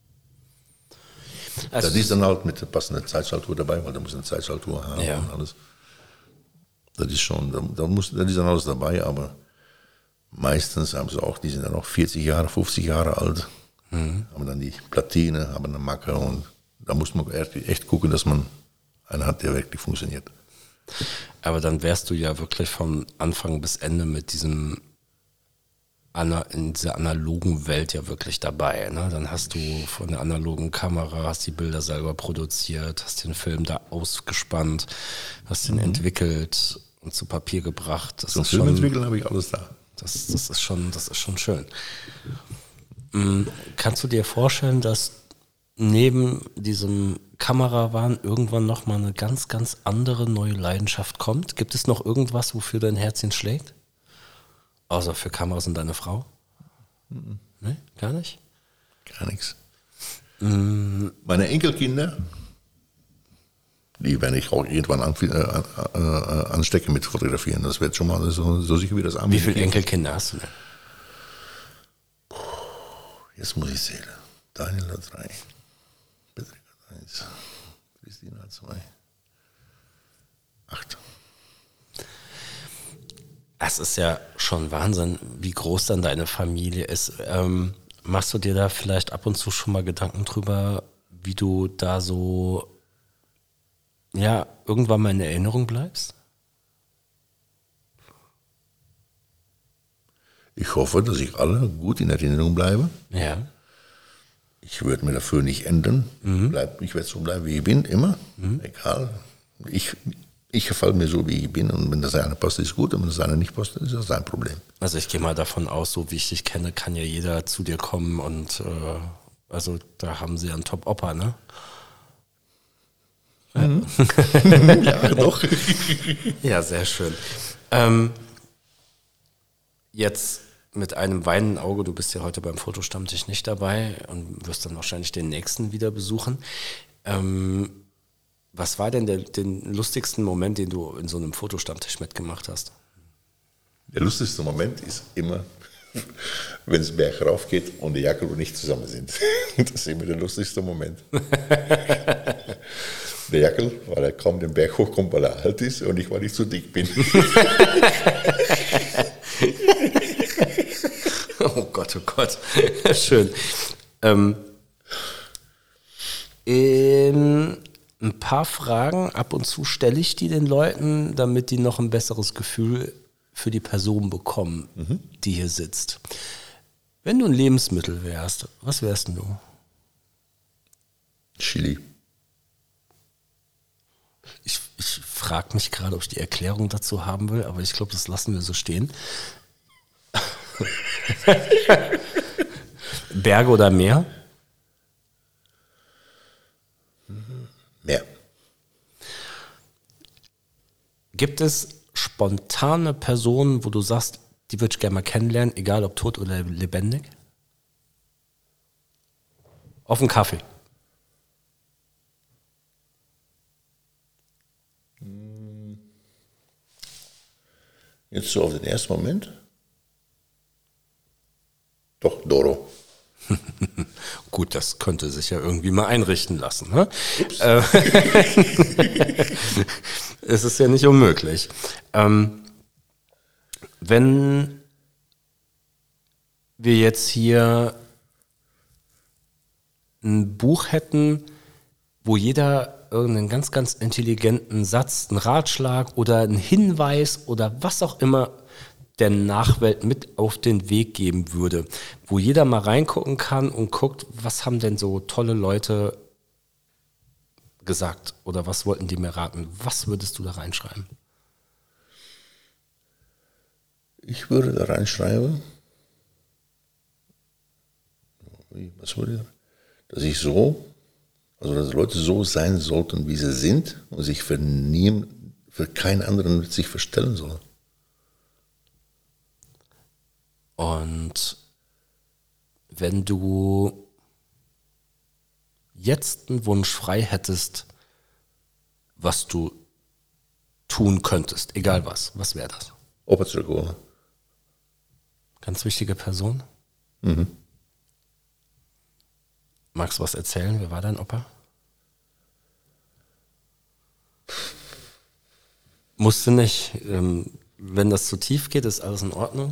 Also das ist dann halt mit der passenden Zeitschaltuhr dabei, weil da muss eine Zeitschaltuhr haben ja. und alles. Das ist schon, da, da muss, das ist dann alles dabei, aber meistens haben sie auch, die sind dann auch vierzig Jahre, fünfzig Jahre alt, mhm. haben dann die Platine, haben eine Macke und da muss man echt gucken, dass man einen hat, der wirklich funktioniert. Aber dann wärst du ja wirklich von Anfang bis Ende mit diesem in dieser analogen Welt ja wirklich dabei. Ne? Dann hast du von der analogen Kamera, hast die Bilder selber produziert, hast den Film da ausgespannt, hast den mhm. entwickelt und zu Papier gebracht. Das Zum ist Film schon, entwickeln habe ich alles da. Das, das, ist schon, das ist schon schön. Mhm. Kannst du dir vorstellen, dass neben diesem Kamerawahn irgendwann nochmal eine ganz, ganz andere neue Leidenschaft kommt? Gibt es noch irgendwas, wofür dein Herzchen schlägt? Außer für Kameras und deine Frau? Mhm. Nee, gar nicht? Gar nichts. Mhm. Meine Enkelkinder, die werde ich auch irgendwann an, äh, äh, anstecken mit fotografieren. Das wird schon mal so, so sicher wie das Arm. Wie viele Enkelkinder hast du denn? Puh, jetzt muss ich zählen. Daniel hat drei. Patrick hat eins. Christine hat zwei. Acht. Es ist ja schon Wahnsinn, wie groß dann deine Familie ist. Ähm, machst du dir da vielleicht ab und zu schon mal Gedanken drüber, wie du da so, ja, irgendwann mal in Erinnerung bleibst? Ich hoffe, dass ich alle gut in Erinnerung bleibe. Ja. Ich würde mir dafür nicht ändern. Mhm. Bleib, ich werde so bleiben, wie ich bin, immer. Mhm. Egal. Ich, ich gefalle mir so, wie ich bin. Und wenn das eine passt, ist gut. Und wenn das eine nicht passt, ist das sein Problem. Also ich gehe mal davon aus, so wie ich dich kenne, kann ja jeder zu dir kommen. Und äh, also da haben sie einen Top-Opa, ne? Mhm. Ja, doch. Ja, sehr schön. Ähm, jetzt mit einem weinenden Auge, du bist ja heute beim Fotostammtisch nicht dabei und wirst dann wahrscheinlich den nächsten wieder besuchen. Ähm, was war denn der den lustigsten Moment, den du in so einem Fotostammtisch mitgemacht hast? Der lustigste Moment ist immer, wenn es Berg rauf geht und die Jackel und ich zusammen sind. Das ist immer der lustigste Moment. Der Jackel, weil er kaum den Berg hochkommt, weil er alt ist und ich, weil ich zu dick bin. Oh Gott, oh Gott. Schön. Ähm, in ein paar Fragen, ab und zu stelle ich die den Leuten, damit die noch ein besseres Gefühl für die Person bekommen, mhm. die hier sitzt. Wenn du ein Lebensmittel wärst, was wärst denn du? Chili. Ich, ich frage mich gerade, ob ich die Erklärung dazu haben will, aber ich glaube, das lassen wir so stehen. Berge oder Meer? Meer. Gibt es spontane Personen, wo du sagst, die würde ich gerne mal kennenlernen, egal ob tot oder lebendig? Auf einen Kaffee. Jetzt so auf den ersten Moment? Doch, Doro. Gut, das könnte sich ja irgendwie mal einrichten lassen. Ne? Äh, es ist ja nicht unmöglich. Ähm, wenn wir jetzt hier ein Buch hätten, wo jeder irgendeinen ganz, ganz intelligenten Satz, einen Ratschlag oder einen Hinweis oder was auch immer der Nachwelt mit auf den Weg geben würde, wo jeder mal reingucken kann und guckt, was haben denn so tolle Leute gesagt oder was wollten die mir raten? Was würdest du da reinschreiben? Ich würde da reinschreiben, was würde ich da? Dass ich so, also dass Leute so sein sollten, wie sie sind und sich für niemanden, für keinen anderen mit sich verstellen sollen. Und wenn du jetzt einen Wunsch frei hättest, was du tun könntest, egal was, was wäre das? Opa zurückholen. Ganz wichtige Person? Mhm. Magst du was erzählen? Wer war dein Opa? Musste nicht. Ähm, wenn das zu tief geht, ist alles in Ordnung.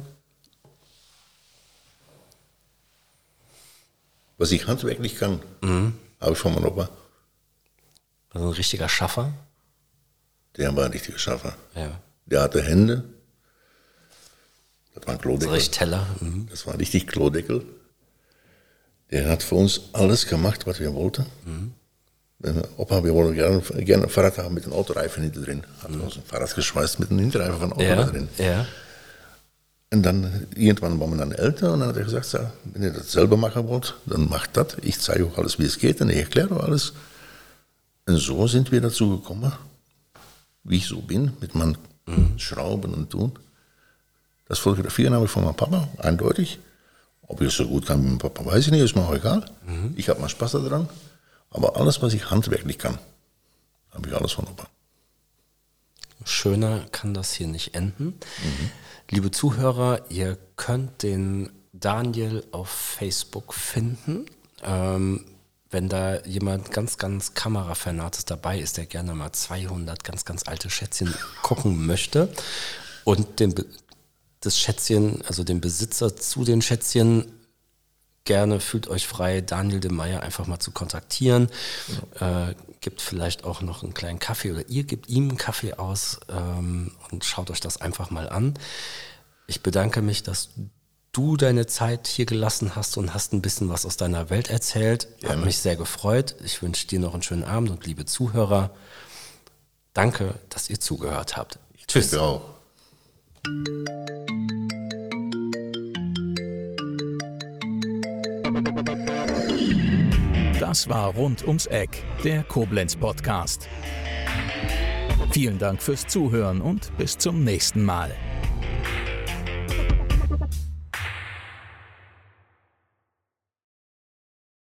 Was ich handwerklich kann, Mhm. habe ich von meinem Opa. Also ein richtiger Schaffer. Der war ein richtiger Schaffer. Ja. Der hatte Hände. Das war ein So Klodeckel. richtig Teller. Mhm. Das war richtig Klodeckel. Der hat für uns alles gemacht, was wir wollten. Mhm. Opa, wir wollen gerne, gerne ein Fahrrad haben mit einem Autoreifen hinten drin. Hat mhm. uns ein Fahrrad geschweißt mit einem Hinterreifen von Auto Ja, da drin. ja. Und dann, irgendwann waren wir dann älter und dann hat er gesagt, so, wenn ihr das selber machen wollt, dann macht das. Ich zeige euch alles, wie es geht und ich erkläre euch alles. Und so sind wir dazu gekommen, wie ich so bin, mit meinen mhm. Schrauben und Tun. Das Fotografieren habe ich von meinem Papa, eindeutig. Ob ich es so gut kann wie mein Papa, weiß ich nicht, ist mir auch egal. Mhm. Ich habe mal Spaß daran. Aber alles, was ich handwerklich kann, habe ich alles von Opa. Schöner kann das hier nicht enden. Mhm. Liebe Zuhörer, ihr könnt den Daniel auf Facebook finden. Ähm, wenn da jemand ganz, ganz Kamerafernates dabei ist, der gerne mal zweihundert ganz, ganz alte Schätzchen gucken möchte und den, das Schätzchen, also den Besitzer zu den Schätzchen, gerne fühlt euch frei, Daniel de Meyer einfach mal zu kontaktieren. Ja. Äh, gibt vielleicht auch noch einen kleinen Kaffee oder ihr gebt ihm einen Kaffee aus ähm, und schaut euch das einfach mal an. Ich bedanke mich, dass du deine Zeit hier gelassen hast und hast ein bisschen was aus deiner Welt erzählt. Hat mich sehr gefreut. Ich wünsche dir noch einen schönen Abend und liebe Zuhörer, danke, dass ihr zugehört habt. Ich Tschüss. Danke auch. Das war Rund ums Eck, der Koblenz-Podcast. Vielen Dank fürs Zuhören und bis zum nächsten Mal.